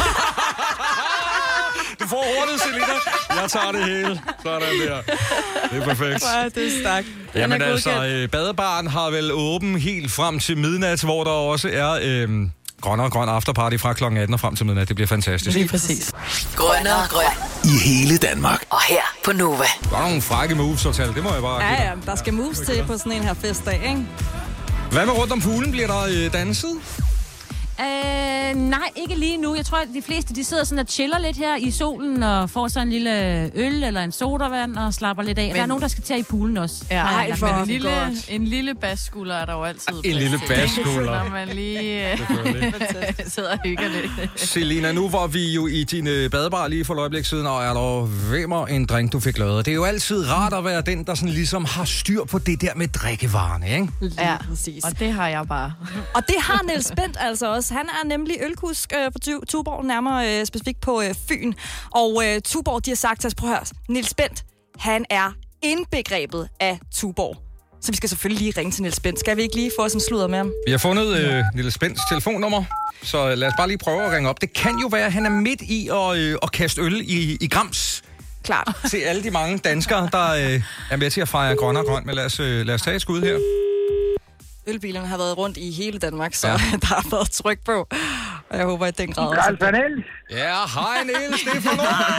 Du får hurtigt, Selina. Jeg tager det hele. Sådan der. Det er perfekt. Ja, det er stærkt. Jamen altså, øh, badebaren har vel åben helt frem til midnat, hvor der også er øh, Grøn og Grøn afterparty fra klokken atten og frem til midnat. Det bliver fantastisk. Lige præcis. Grøn og Grøn. I hele Danmark. Og her på Nova. Der er nogle frække moves at tale, det må jeg bare give Ja, dig. ja, der skal moves til på sådan en her festdag, ikke? Hvad med rundt om poolen? Bliver der øh, danset? Øh, nej, ikke lige nu. Jeg tror, at de fleste de sidder sådan og chiller lidt her i solen og får så en lille øl eller en sodavand og slapper lidt af. Men der er nogen, der skal til i poolen også. Ja, Nej, ej, for men en lille, en lille basskulder er der jo altid. En lille basskulder. Når man lige sidder og hygger lidt. Selina, nu var vi jo i din øh, badebar lige for et øjeblik siden, og er der vimmer en drink, du fik lavet. Det er jo altid rart at være den, der sådan ligesom har styr på det der med drikkevarerne, ikke? Ja, præcis. Og det har jeg bare. Og det har Niels Bent altså også. Han er nemlig ølkusk øh, på Tu- Tuborg, nærmere øh, specifikt på øh, Fyn. Og øh, Tuborg, de har sagt til os, prøv at høre, Niels Bent, han er indbegrebet af Tuborg. Så vi skal selvfølgelig lige ringe til Niels Bent. Skal vi ikke lige få os en sludder med ham? Vi har fundet øh, Niels Bents telefonnummer, så lad os bare lige prøve at ringe op. Det kan jo være, at han er midt i at, øh, at kaste øl i, i grams. Klart. Til alle de mange danskere, der øh, er med til at fejre Grøn og Grøn. Men lad os, øh, lad os tage et skud her. Ølbilerne har været rundt i hele Danmark, så ja. Der har været tryk på. Og jeg håber, at den grad også. Carl Niels. Ja, hej Niels, det er for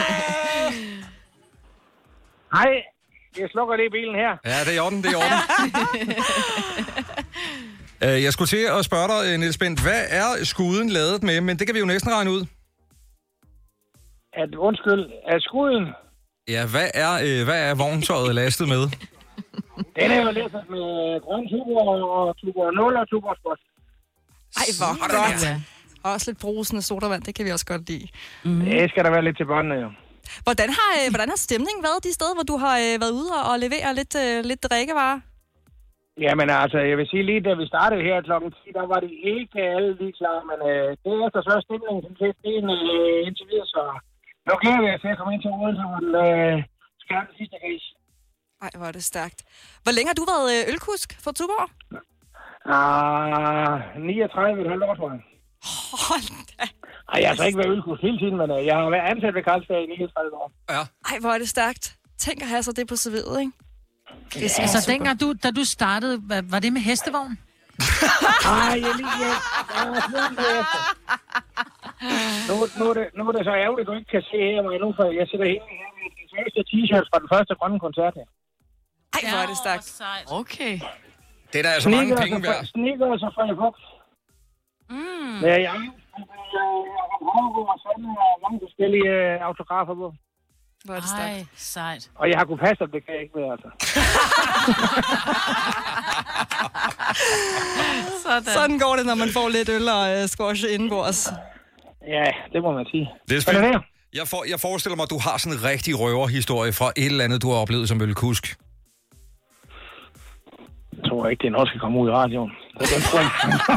Hej, jeg slukker lige bilen her. Ja, det er i orden, det er i orden. uh, jeg skulle til at spørge dig, Niels Bent, hvad er skuden lavet med? Men det kan vi jo næsten regne ud. At, undskyld, er skuden? Ja, hvad er, øh, hvad er vogntøjet lastet med? Den er jo læsset med grøn Tuborg og Tuborg nul og Tuborg Sport. Ej, hvor godt. Ja. Og også lidt brusende sodavand, det kan vi også godt lide. Mm. Det skal der være lidt til båndene, jo. Hvordan har, øh, hvordan har stemningen været de steder, hvor du har øh, været ude og, og levere lidt, øh, lidt drikkevarer? Jamen altså, jeg vil sige lige, da vi startede her klokken ti, der var det ikke alle lige klar, men øh, det er efter så stemningen til festen øh, indtil videre, så nu glæder vi os til at komme ind til Odense, hvor den øh, skal have den sidste case. Ej, hvor er det stærkt. Hvor længe har du været øh, ølkusk for Tuborg? Ah, niogtredive et halvt år, tror jeg. Hold da. Ej, jeg har så ikke været ølkusk hele tiden, men øh, jeg har været ansat ved Carlsberg i niogtredive år. Ja. Ej, hvor er det stærkt. Tænk at have så det på serviet, ikke? Det er altså, super. Dengang du, da du startede, var, var det med hestevogn? Ej, jeg lige... Jeg, jeg er slet ikke efter. Nu, nu, er det, nu er det så ærgerligt, at du ikke kan se her mig nu, for jeg sidder helt her med den første t-shirt fra den første grønne koncert her. Ej, hvor er det stærkt. Okay. Det er da altså mange penge værd. Snikker og så fra jeg fugt. Mm. Ja, jeg har sådan mange forskellige autografer på. Hvor er det stærkt. Ej, sejt. Og jeg har kunnet passe, det kan jeg ikke være, altså. Sådan. Sådan går det, når man får lidt øl og uh, squash indenbords. Ja, det må man sige. Det er spændende. Jeg, for, jeg forestiller mig, at du har sådan en rigtig røverhistorie fra et eller andet, du har oplevet som ølkusk. Jeg tror ikke, det er noget, der skal komme ud i radioen. Det er den tror jeg.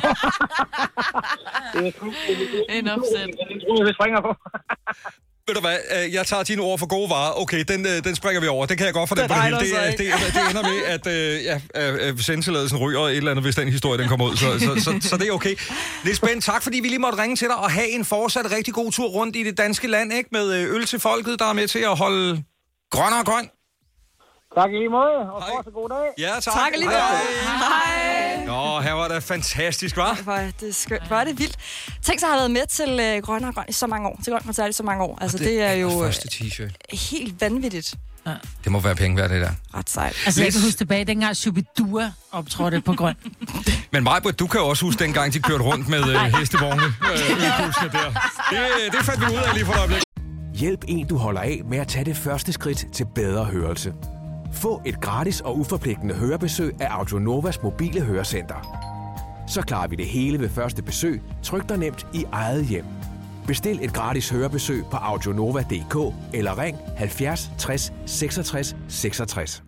En opsæt. Den tror jeg, vi springer på. Ved du hvad, jeg tager dine ord for gode varer. Okay, den, den springer vi over. Det kan jeg godt fornemme på det hele. Det, det, det, det ender med, at ja, sendtilladelsen ryger et eller andet, hvis den historie den kommer ud. Så, så, så, så det er okay. Niels Bent, tak fordi vi lige måtte ringe til dig og have en fortsat rigtig god tur rundt i det danske land, ikke? Med øl til folket, der er med til at holde grøn og grøn. Tak i lige måde, og fortsat god dag. Ja, tak. Tak lige måde. Hej. Nå, her var det fantastisk, hva'? Hvor er det skønt. Hvor er det vildt. Tænk så har været med til uh, Grøn og Grøn i så mange år. Til Grøn Koncert i så mange år. Altså, det, det er jo første t-shirt. Helt vanvittigt. Ja. Det må være penge værd, det der. Ret sejt. Altså, jeg kan huske tilbage, dengang Shubidua optrådte på Grøn. Men Majbert, du kan jo også huske dengang, de kørte rundt med uh, hestevogne. Øh, der. Det, det fandt vi ud af lige for et øjeblik. Hjælp en, du holder af med at tage det første skridt til bedre hørelse. Få et gratis og uforpligtende hørebesøg af Audionovas mobile hørecenter. Så klarer vi det hele ved første besøg, tryk dig nemt i eget hjem. Bestil et gratis hørebesøg på audionova punktum d k eller ring halvfjerds tres seksogtres seksogtres.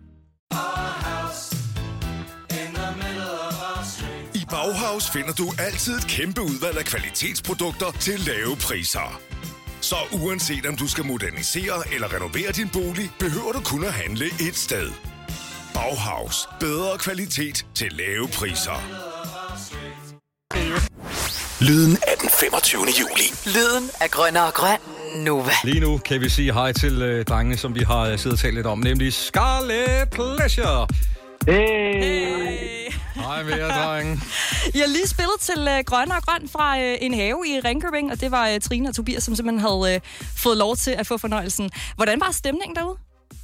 I Bauhaus finder du altid et kæmpe udvalg af kvalitetsprodukter til lave priser. Så uanset om du skal modernisere eller renovere din bolig, behøver du kun at handle et sted. Bauhaus. Bedre kvalitet til lave priser. Lyden af den femogtyvende juli. Lyden af Grøn og Grøn. Nova. Lige nu kan vi sige hej til øh, drengene, som vi har siddet og talt lidt om, nemlig Scarlet Pleasure. Hey. Hey. Hej med jer, drenge. I har lige spillet til uh, Grønne og Grøn fra uh, en have i Ringkøbing, og det var uh, Trine og Tobias, som simpelthen havde uh, fået lov til at få fornøjelsen. Hvordan var stemningen derude?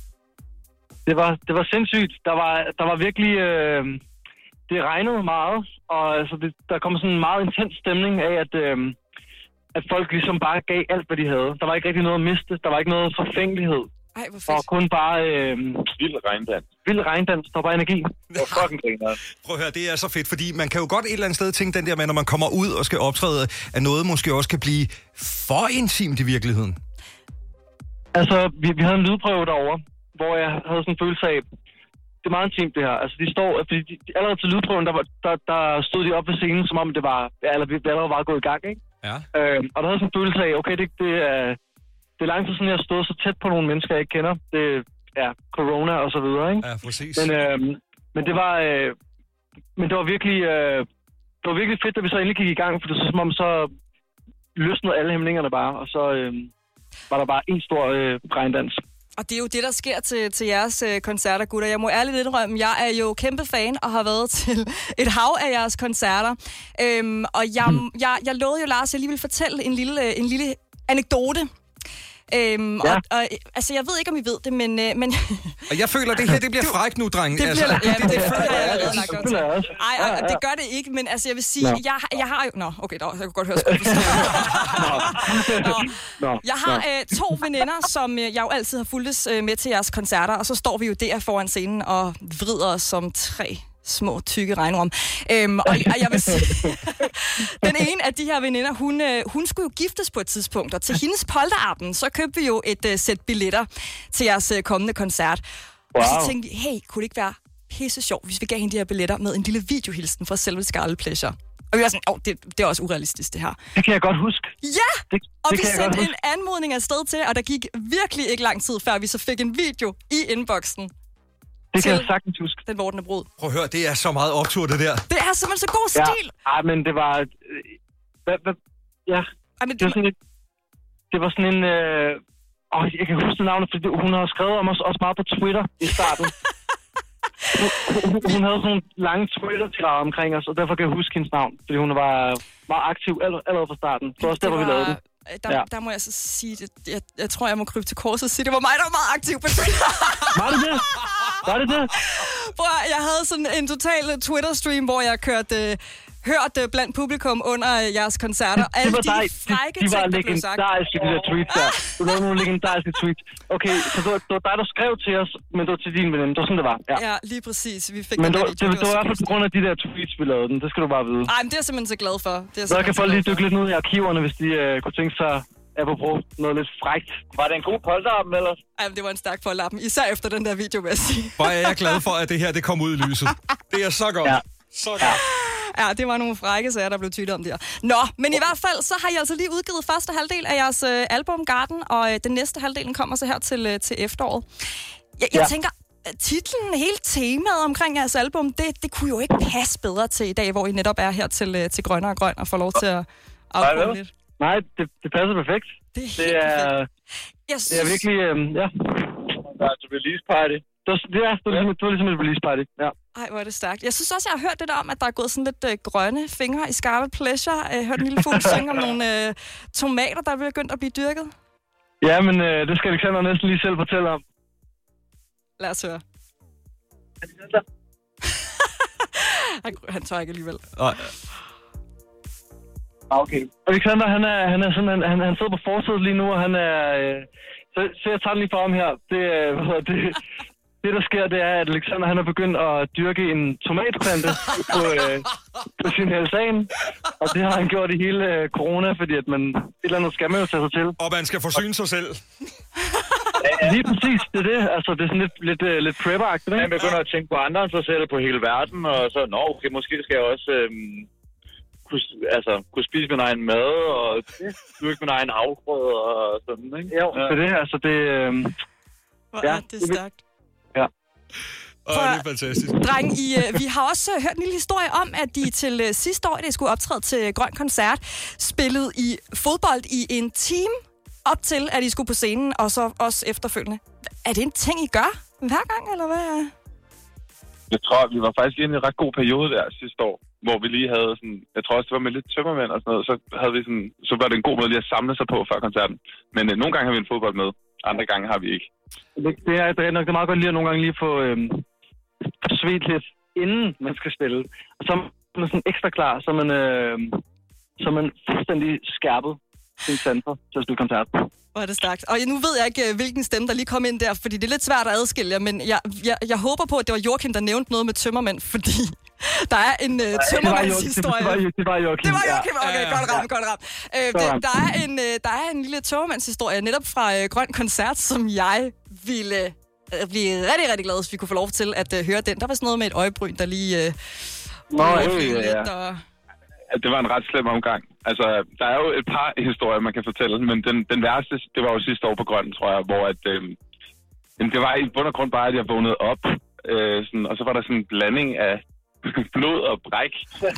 Det var, det var sindssygt. Der var, der var virkelig... Øh, det regnede meget, og altså, det, der kom sådan en meget intens stemning af, at, øh, at folk ligesom bare gav alt, hvad de havde. Der var ikke rigtig noget at miste. Der var ikke noget forfængelighed. Ej, hvor fedt. Og kun bare... Øh, vild regndans. Vild regndans. Der var bare energi. Det var fucking griner. Prøv at høre, det er så fedt, fordi man kan jo godt et eller andet sted tænke den der med, når man kommer ud og skal optræde, at noget måske også kan blive for intimt i virkeligheden. Altså, vi, vi havde en lydprøve derovre, hvor jeg havde sådan en følelse af, det er meget intimt det her. Altså, de står, fordi de, allerede til lydprøven, der, var, der, der stod de op ved scenen, som om det var, eller vi allerede var gået i gang, ikke? Ja. Øh, og der havde sådan en følelse af, okay, det, det er, det er lang tid siden, jeg har stået så tæt på nogle mennesker, jeg ikke kender. Det er corona og så videre, ikke? Ja, præcis. Men, øh, men det var, øh, men det var virkelig, øh, det var virkelig fedt, at vi så endelig gik i gang, for det er så som om, så løsnede alle hæmningerne bare, og så øh, var der bare en stor øh, regndans. Og det er jo det, der sker til, til jeres øh, koncerter, gutter. Jeg må ærligt indrømme, jeg er jo kæmpe fan og har været til et hav af jeres koncerter. Øhm, og jeg, jeg, jeg lovede jo, Lars, at jeg lige vil fortælle en lille, en lille anekdote. Øhm, ja. og, og, altså, jeg ved ikke, om I ved det, men... Øh, men og jeg føler, det her det bliver frækt nu, dreng. Det altså, bliver, det, ja, det, det, det, det føler jeg allerede det, lagt det, godt det, til. det, det, Ej, ja, ja. det gør det ikke, men altså, jeg vil sige, Nå. jeg, jeg har jo... Nå, okay, nå, jeg kunne godt høre skuffelse. Nå. Nå. Jeg har øh, to veninder, som øh, jeg jo altid har fulgtes øh, med til jeres koncerter, og så står vi jo der foran scenen og vrider os som tre små, tykke regnorm. Øhm, og, og jeg vil sige, den ene af de her veninder, hun, øh, hun skulle jo giftes på et tidspunkt, og til hendes polterabend, så købte vi jo et øh, sæt billetter til jeres øh, kommende koncert. Wow. Og så tænkte vi, hey, kunne det ikke være pisse sjovt, hvis vi gav hende de her billetter med en lille videohilsen fra selve Scarlet Pleasure? Og vi var sådan, åh, oh, det, det er også urealistisk, det her. Det kan jeg godt huske. Ja! Det, og det vi sendte en anmodning afsted til, og der gik virkelig ikke lang tid, før vi så fik en video i inboxen. Det kan jeg sagtens huske. Den vortende brud. Prøv at høre, det er så meget optur, det der. Det er simpelthen så god stil. Ja, ej, men det var... Øh, hvad, hvad, ja, ej, men det, var sådan et, det var sådan en... Øh, åh, jeg kan huske navnet, fordi hun har skrevet om os også meget på Twitter i starten. hun, hun, hun havde sådan nogle lange Twitter-tirader omkring os, og derfor kan jeg huske hendes navn, fordi hun var meget aktiv allerede fra starten. Det var også derfor, vi lavede den. Der, ja. der må jeg så sige, det, jeg, jeg tror, jeg må krybe til korset og sige, det var mig, der var meget aktiv på Twitter. Var det det? Var det det? Bror, jeg havde sådan en total Twitter-stream, hvor jeg kørte, øh, hørte blandt publikum under øh, jeres koncerter. Det, alle det de dig. frække de, de ting, var der blev sagt. legendariske, de der tweets der. Du lavede nogle legendariske tweets. Okay, så det var, det var dig, der skrev til os, men det var til din veninde. Det var sådan, det var. Ja, ja lige præcis. Vi fik men det, det, det, det var i hvert fald på grund af de der tweets, vi lavede den. Det skal du bare vide. Ej, men det er jeg simpelthen så glad for. Det er så kan folk lige dykke lidt ned i arkiverne, hvis de øh, kunne tænke sig... Apropos noget lidt frækt. Var det en god polterappen, eller? Ej, det var en stærk polterappen. Især efter den der video, vil jeg sige. Hvor er jeg glad for, at det her det kom ud i lyset. Det er så godt. Ja. Så godt. Ja, det var nogle frække sager, der blev tydet om det her. Nå, men i hvert fald, så har I altså lige udgivet første halvdel af jeres øh, album Garden, og øh, den næste halvdelen kommer så her til, øh, til efteråret. Jeg, jeg ja. tænker, titlen, hele temaet omkring jeres album, det, det kunne jo ikke passe bedre til i dag, hvor I netop er her til, øh, til Grønne og Grøn og får lov til at afprøve lidt. Nej, det, det passer perfekt. Det er, det er, jeg det er virkelig, øh, ja. Der er et release party. Det var, det, er, det, var ligesom, det var ligesom et release party, ja. Ej, hvor er det stærkt. Jeg synes også, jeg har hørt det der om, at der er gået sådan lidt øh, grønne fingre i Scarlet Pleasure. Jeg har hørt en lille fugl synge om nogle øh, tomater, der er begyndt at blive dyrket. Ja, men øh, det skal Alexander næsten lige selv fortælle om. Lad os høre. han, han tør ikke alligevel. Nej. Okay. Alexander, han er, han er sådan, han, han sidder på forsiden lige nu, og han er... Øh, så, så jeg tager den lige for ham her. Det, øh, det, det, der sker, det er, at Alexander, han er begyndt at dyrke en tomatplante på, øh, på sin altan. Og det har han gjort i hele øh, corona, fordi at man, et eller andet skal man jo tage sig til. Og man skal forsyne sig selv. Lige præcis, det er det. Altså, det er sådan lidt, lidt, lidt, lidt prepper-agtigt, ikke? Man begynder at tænke på andre end sig selv på hele verden, og så, nå, okay, måske skal jeg også... Øh, Kunne, altså, kunne spise min egen mad, og dyrke min egen afgrøde, og sådan, ikke? Jo, ja. Det er det, altså, det... Øh, Hvor ja, er det stærkt. Ja. Åh, oh, det er fantastisk. Dreng, I, uh, vi har også uh, hørt en lille historie om, at de til uh, sidste år, da I skulle optræde til Grøn Koncert, spillede I fodbold i en time op til, at I skulle på scenen, og så også efterfølgende. Er det en ting, I gør hver gang, eller hvad? Jeg tror, vi var faktisk inde i en ret god periode der sidste år, hvor vi lige havde sådan, jeg tror også, det var med lidt tømmermænd og sådan noget, så havde vi sådan, så var det en god måde lige at samle sig på før koncerten. Men øh, nogle gange har vi en fodbold med, andre gange har vi ikke. Det, det, er, det er nok det er meget godt lige at nogle gange lige få øh, svedt lidt, inden man skal spille. Og så er man sådan ekstra klar, så er man, øh, så er man fuldstændig skærpet sin center til at spille koncert. Hvor er det stærkt. Og nu ved jeg ikke, hvilken stemme, der lige kom ind der, fordi det er lidt svært at adskille jer, men jeg, jeg, jeg håber på, at det var Joachim, der nævnte noget med tømmermænd, fordi der er en uh, tømmermandshistorie. Det var, det var Joachim. Det var Joachim, okay, ja, godt ramt, godt ramt. Uh, det, der, er en, uh, der er en lille tømmermandshistorie, netop fra uh, Grøn Koncert, som jeg ville uh, blive rigtig, rigtig glad, hvis vi kunne få lov til at uh, høre den. Der var sådan noget med et øjebryn, der lige... Uh, Nå, øh, ja. Og... Det var en ret slem omgang. Altså, der er jo et par historier, man kan fortælle, men den, den værste, det var jo sidste år på Grøn, tror jeg, hvor at, øh, det var i bund og grund bare, at jeg vågnede op, øh, sådan, og så var der sådan en blanding af blod og bræk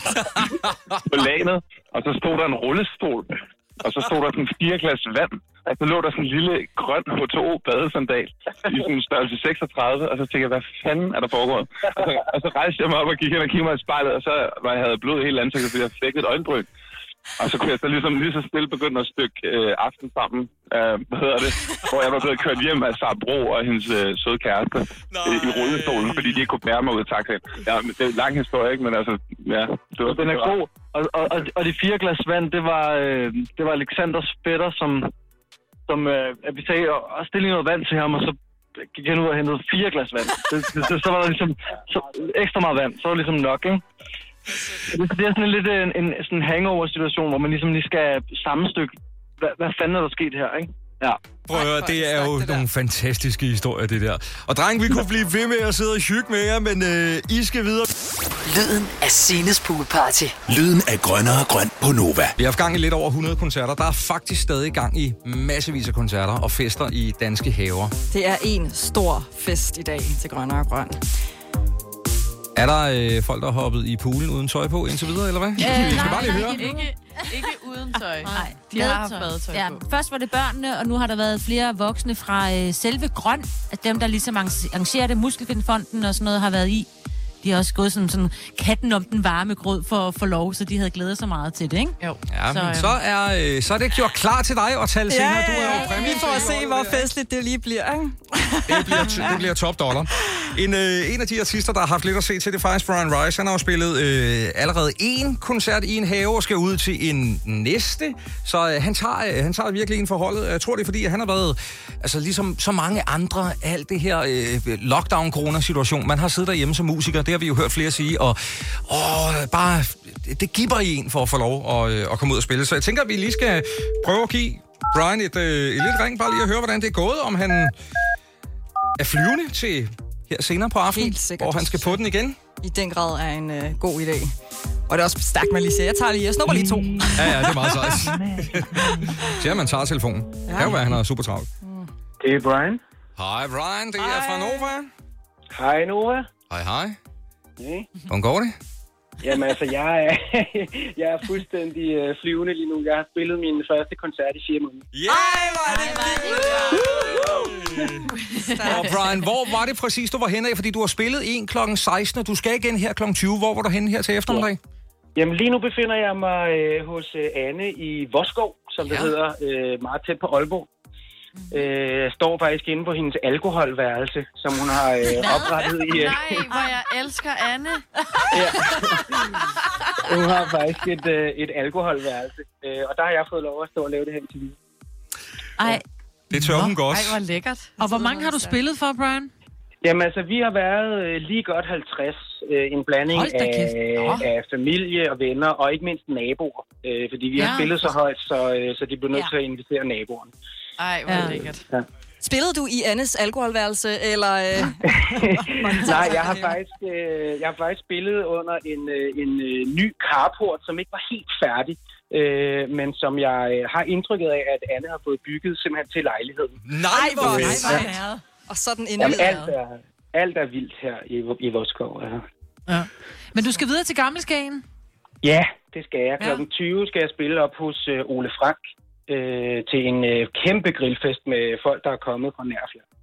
på lagenet, og så stod der en rullestol, og så stod der sådan fire glas vand, og så lå der sådan en lille grøn H to O badesandal i sådan en størrelse seksogtredive, og så tænkte jeg, hvad fanden er der foregået? Og så, og så rejste jeg mig op og gik hen og kiggede mig i spejlet, og så var jeg havde blod i hele ansigtet, fordi jeg fik et øjenbryn. Og så kunne jeg så ligesom lige så stille begynde at stykke øh, aften sammen, øh, hvad hedder det, hvor jeg var blevet kørt hjem af Sara Bro og hendes øh, søde kæreste øh, i rullestolen, fordi de ikke kunne bære mig ud af taxaen. Ja, det er en lang historie, ikke? Men altså, ja. Det var, den er god. Og, og, og, og de fire glas vand, det var, øh, det var Alexanders fætter, som, som øh, at vi sagde, og stille noget vand til ham, og så gik han ud og hentede fire glas vand. Det, det, så var der ligesom så, ekstra meget vand, så var det ligesom nok, ikke? Det er sådan en lidt en, en sådan hangover-situation, hvor man ligesom lige skal sammenstykke, hvad, hvad fanden er der sket her, ikke? Ja. Prøv at høre, det er jo nogle fantastiske historier, det der. Og dreng, vi kunne blive ved med at sidde og hygge med jer, men øh, I skal videre. Lyden af Sines Poolparty. Lyden af Grønnere Grøn på Nova. Vi har haft gang i lidt over hundrede koncerter. Der er faktisk stadig gang i massevis af koncerter og fester i danske haver. Det er en stor fest i dag til Grønnere Grøn. Er der øh, folk, der har hoppet i poolen uden tøj på indtil videre, eller hvad? Øh, vi skal nej, bare lige nej, høre. Ikke, ikke uden tøj. Nej, de har haft badetøj ja, på. først var det børnene, og nu har der været flere voksne fra øh, selve Grøn. At dem, der ligesom arrangerer det, Muskelfindfonden og sådan noget, har været i. De har også gået sådan, sådan katten om den varme grød for at få lov, så de havde glædet sig meget til det, ikke? Jo. Ja, så, men øh... så, er, øh, så er det gjort klar til dig at tale senere. Ja, Du er jo præmie. vi får at se, hvor festligt det lige bliver, ikke? Det bliver, det bliver top dollar. En, øh, en af de artister, der har haft lidt at se til, det er faktisk Brian Rice. Han har jo spillet øh, allerede en koncert i en have og skal ud til en næste. Så øh, han, tager, øh, han tager virkelig en forholdet. Jeg tror, det er fordi, at han har været, altså ligesom så mange andre, alt det her øh, lockdown-corona-situation. Man har siddet derhjemme som musiker, det har vi jo hørt flere sige, og åh, bare, det giver i en for at få lov at, øh, at komme ud og spille. Så jeg tænker, at vi lige skal prøve at give Brian et, øh, et lille ring, bare lige at høre, hvordan det er gået, om han er flyvende til her senere på aftenen, hvor han skal på den igen. I den grad er en øh, god idé. Og det er også stærkt, man lige siger. Jeg tager lige, jeg snupper lige to. Ja, ja, det er meget sejt. Ser man tager telefonen. Ja. Det kan jo være, han er super travlt. Det er Brian. Hej Brian, det er fra Nova. Hej Nova. Hej hej. Hey. Hvordan går det? Jamen altså, jeg er, jeg er fuldstændig øh, flyvende lige nu. Jeg har spillet min første koncert i fire måneder. Yeah! Ej, hvor er det Og Brian, hvor var det præcis, du var henne af? Fordi du har spillet en klokken seksten, og du skal igen her klokken tyve. Hvor var du henne her til eftermiddag? Ja. Jamen lige nu befinder jeg mig øh, hos øh, Anne i Voskov, som ja. det hedder, øh, meget tæt på Aalborg. Øh, står faktisk inde på hendes alkoholværelse, som hun har øh, oprettet i... Øh, Nej, hvor jeg elsker Anne. Ja. Hun har faktisk et, øh, et alkoholværelse, øh, og der har jeg fået lov at stå og lave det her interview. Ej. Det tør hun godt. Ej, hvor lækkert. Og hvor mange har du spillet for, Brian? Jamen altså, vi har været øh, lige godt halvtreds. Øh, en blanding af, af familie og venner, og ikke mindst naboer. Øh, fordi vi ja. har spillet så højt, så, øh, så de blev nødt ja. til at invitere naboerne. Ej, hvor ja. lækkert. Ja. Spillede du i Annes alkoholværelse, eller... Øh... Nej, jeg har, faktisk, øh, jeg har faktisk spillet under en, øh, en øh, ny carport, som ikke var helt færdig, øh, men som jeg øh, har indtrykket af, at Anne har fået bygget simpelthen til lejligheden. Nej, hvor øh, nej, ja. Og sådan en Jamen, alt, er, alt er vildt her i, i Voskov. Ja. Ja. Men du skal videre til Gammelskagen? Ja, det skal jeg. klokken tyve skal jeg spille op hos øh, Ole Frank. Øh, til en øh, kæmpe grillfest med folk, der er kommet fra Nærfjord.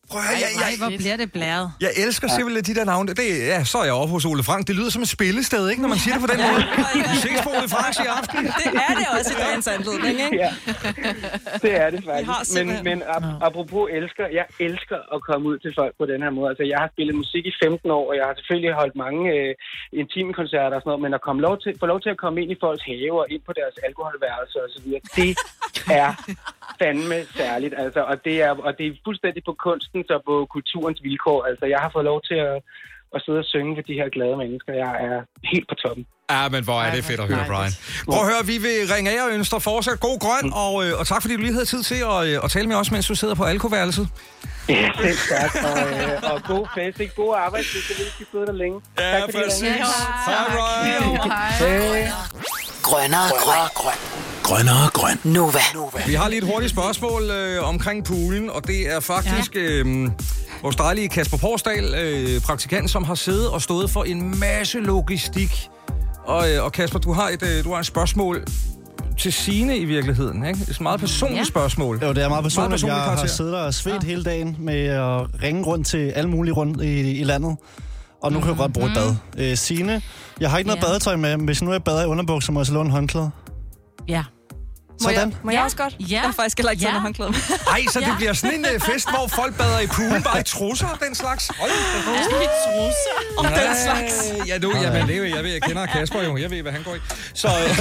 Prøv at høre, jeg, jeg, Ej, hvor bliver det blæret. Jeg elsker simpelthen de der navne. Det, ja, så er jeg oppe hos Ole Frank. Det lyder som et spillested, ikke, når man siger det på den måde. Vi ses på Ole Franks i aften. Det er det også i dagens anledning, ikke? Ja, det er det faktisk. Men, men ap- apropos elsker, jeg elsker at komme ud til folk på den her måde. Altså, jeg har spillet musik i femten år, og jeg har selvfølgelig holdt mange øh, intime koncerter og sådan noget, men at komme lov til, få lov til at komme ind i folks have og ind på deres alkoholværelser og så videre, det er fandme særligt. Altså, og, det er, og det er fuldstændig på kunstens og på kulturens vilkår. Altså, jeg har fået lov til at, at sidde og synge for de her glade mennesker. Jeg er helt på toppen. Ja, men hvor er det fedt at høre, Brian. Prøv at høre, vi vil ringe af og ønske dig fortsat god grøn, og, og tak fordi du lige havde tid til at, at tale med os, mens du sidder på alkoværelset. Ja, selv tak, og, øh, og god fest, ikke? God arbejdsdag, så vil vi sidde der længe. Ja, tak fordi præcis. Hej, Hej. Grønnere grøn. grøn. Grønnere grøn. Nova. Vi har lige et hurtigt spørgsmål øh, omkring poolen, og det er faktisk ja. øh, vores dejlige Kasper Porsdal, øh, praktikant, som har siddet og stået for en masse logistik. Og, øh, og Kasper, du har et, øh, du har et spørgsmål til Signe i virkeligheden, ikke? Det er et meget personligt ja. spørgsmål. Jo, det er meget personligt. Meget personligt jeg karakter. har siddet og svedt ja. hele dagen med at ringe rundt til alle mulige rundt i, i landet. Og nu mm-hmm. kan jeg godt bruge et bad. Øh, Signe, jeg har ikke noget ja. badetøj med, men hvis nu jeg bader i underbukser, må jeg så låne håndklæde? Ja. Må Sådan. jeg, må jeg også godt? Ja. Jeg har faktisk heller ikke taget noget håndklæde. Ej, så det ja. bliver sådan en uh, fest, hvor folk bader i poolen, bare i trusser og den slags. Hold da. Ja. I trusser og ja, den slags. Ja, du, jamen, det er jo, jeg ved, jeg kender Kasper jo. Jeg ved, hvad han går i. Så... Øh,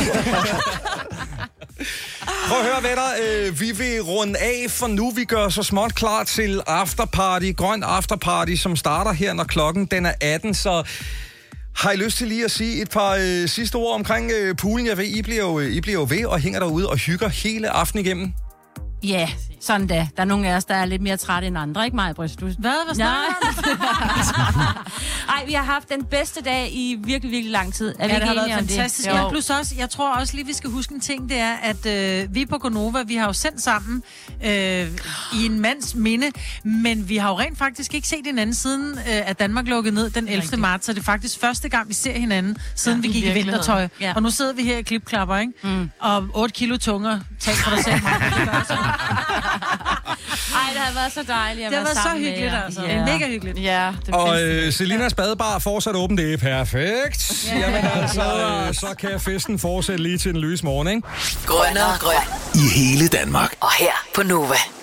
prøv at høre, venner. Øh, vi vil runde af, for nu vi gør så småt klar til afterparty. Grøn afterparty, som starter her, når klokken den er atten, så... Har I lyst til lige at sige et par øh, sidste ord omkring øh, poolen? Jeg ved, I bliver, jo, I bliver jo ved og hænger derude og hygger hele aftenen igennem. Ja, yeah, sådan da. Der er nogle af os, der er lidt mere trætte end andre, ikke mig, Britt? Du... Hvad? Hvad snakker Ej, vi har haft den bedste dag i virkelig, virkelig lang tid. Er vi ja, ikke det har været enige fantastisk. om det? Ja, plus også, jeg tror også lige, vi skal huske en ting, det er, at øh, vi på Gonova, vi har jo sendt sammen øh, i en mands minde, men vi har jo rent faktisk ikke set hinanden siden, øh, at Danmark lukkede ned den ellevte marts, så det er faktisk første gang, vi ser hinanden, siden ja, vi gik i vintertøj. Ja. Og nu sidder vi her i klipklapper, ikke? Mm. Og otte kilo tunger. Tal for dig selv. Ej, det har været så dejligt at det være været sammen så hyggeligt, med altså. Ja. Mega hyggeligt. Ja, det og øh, Selinas badebar er fortsat åben. Det er perfekt. Ja. Jamen altså, øh, så kan festen fortsætte lige til den lyse morgen, ikke? Grønnere grøn. I hele Danmark. Og her på Nova.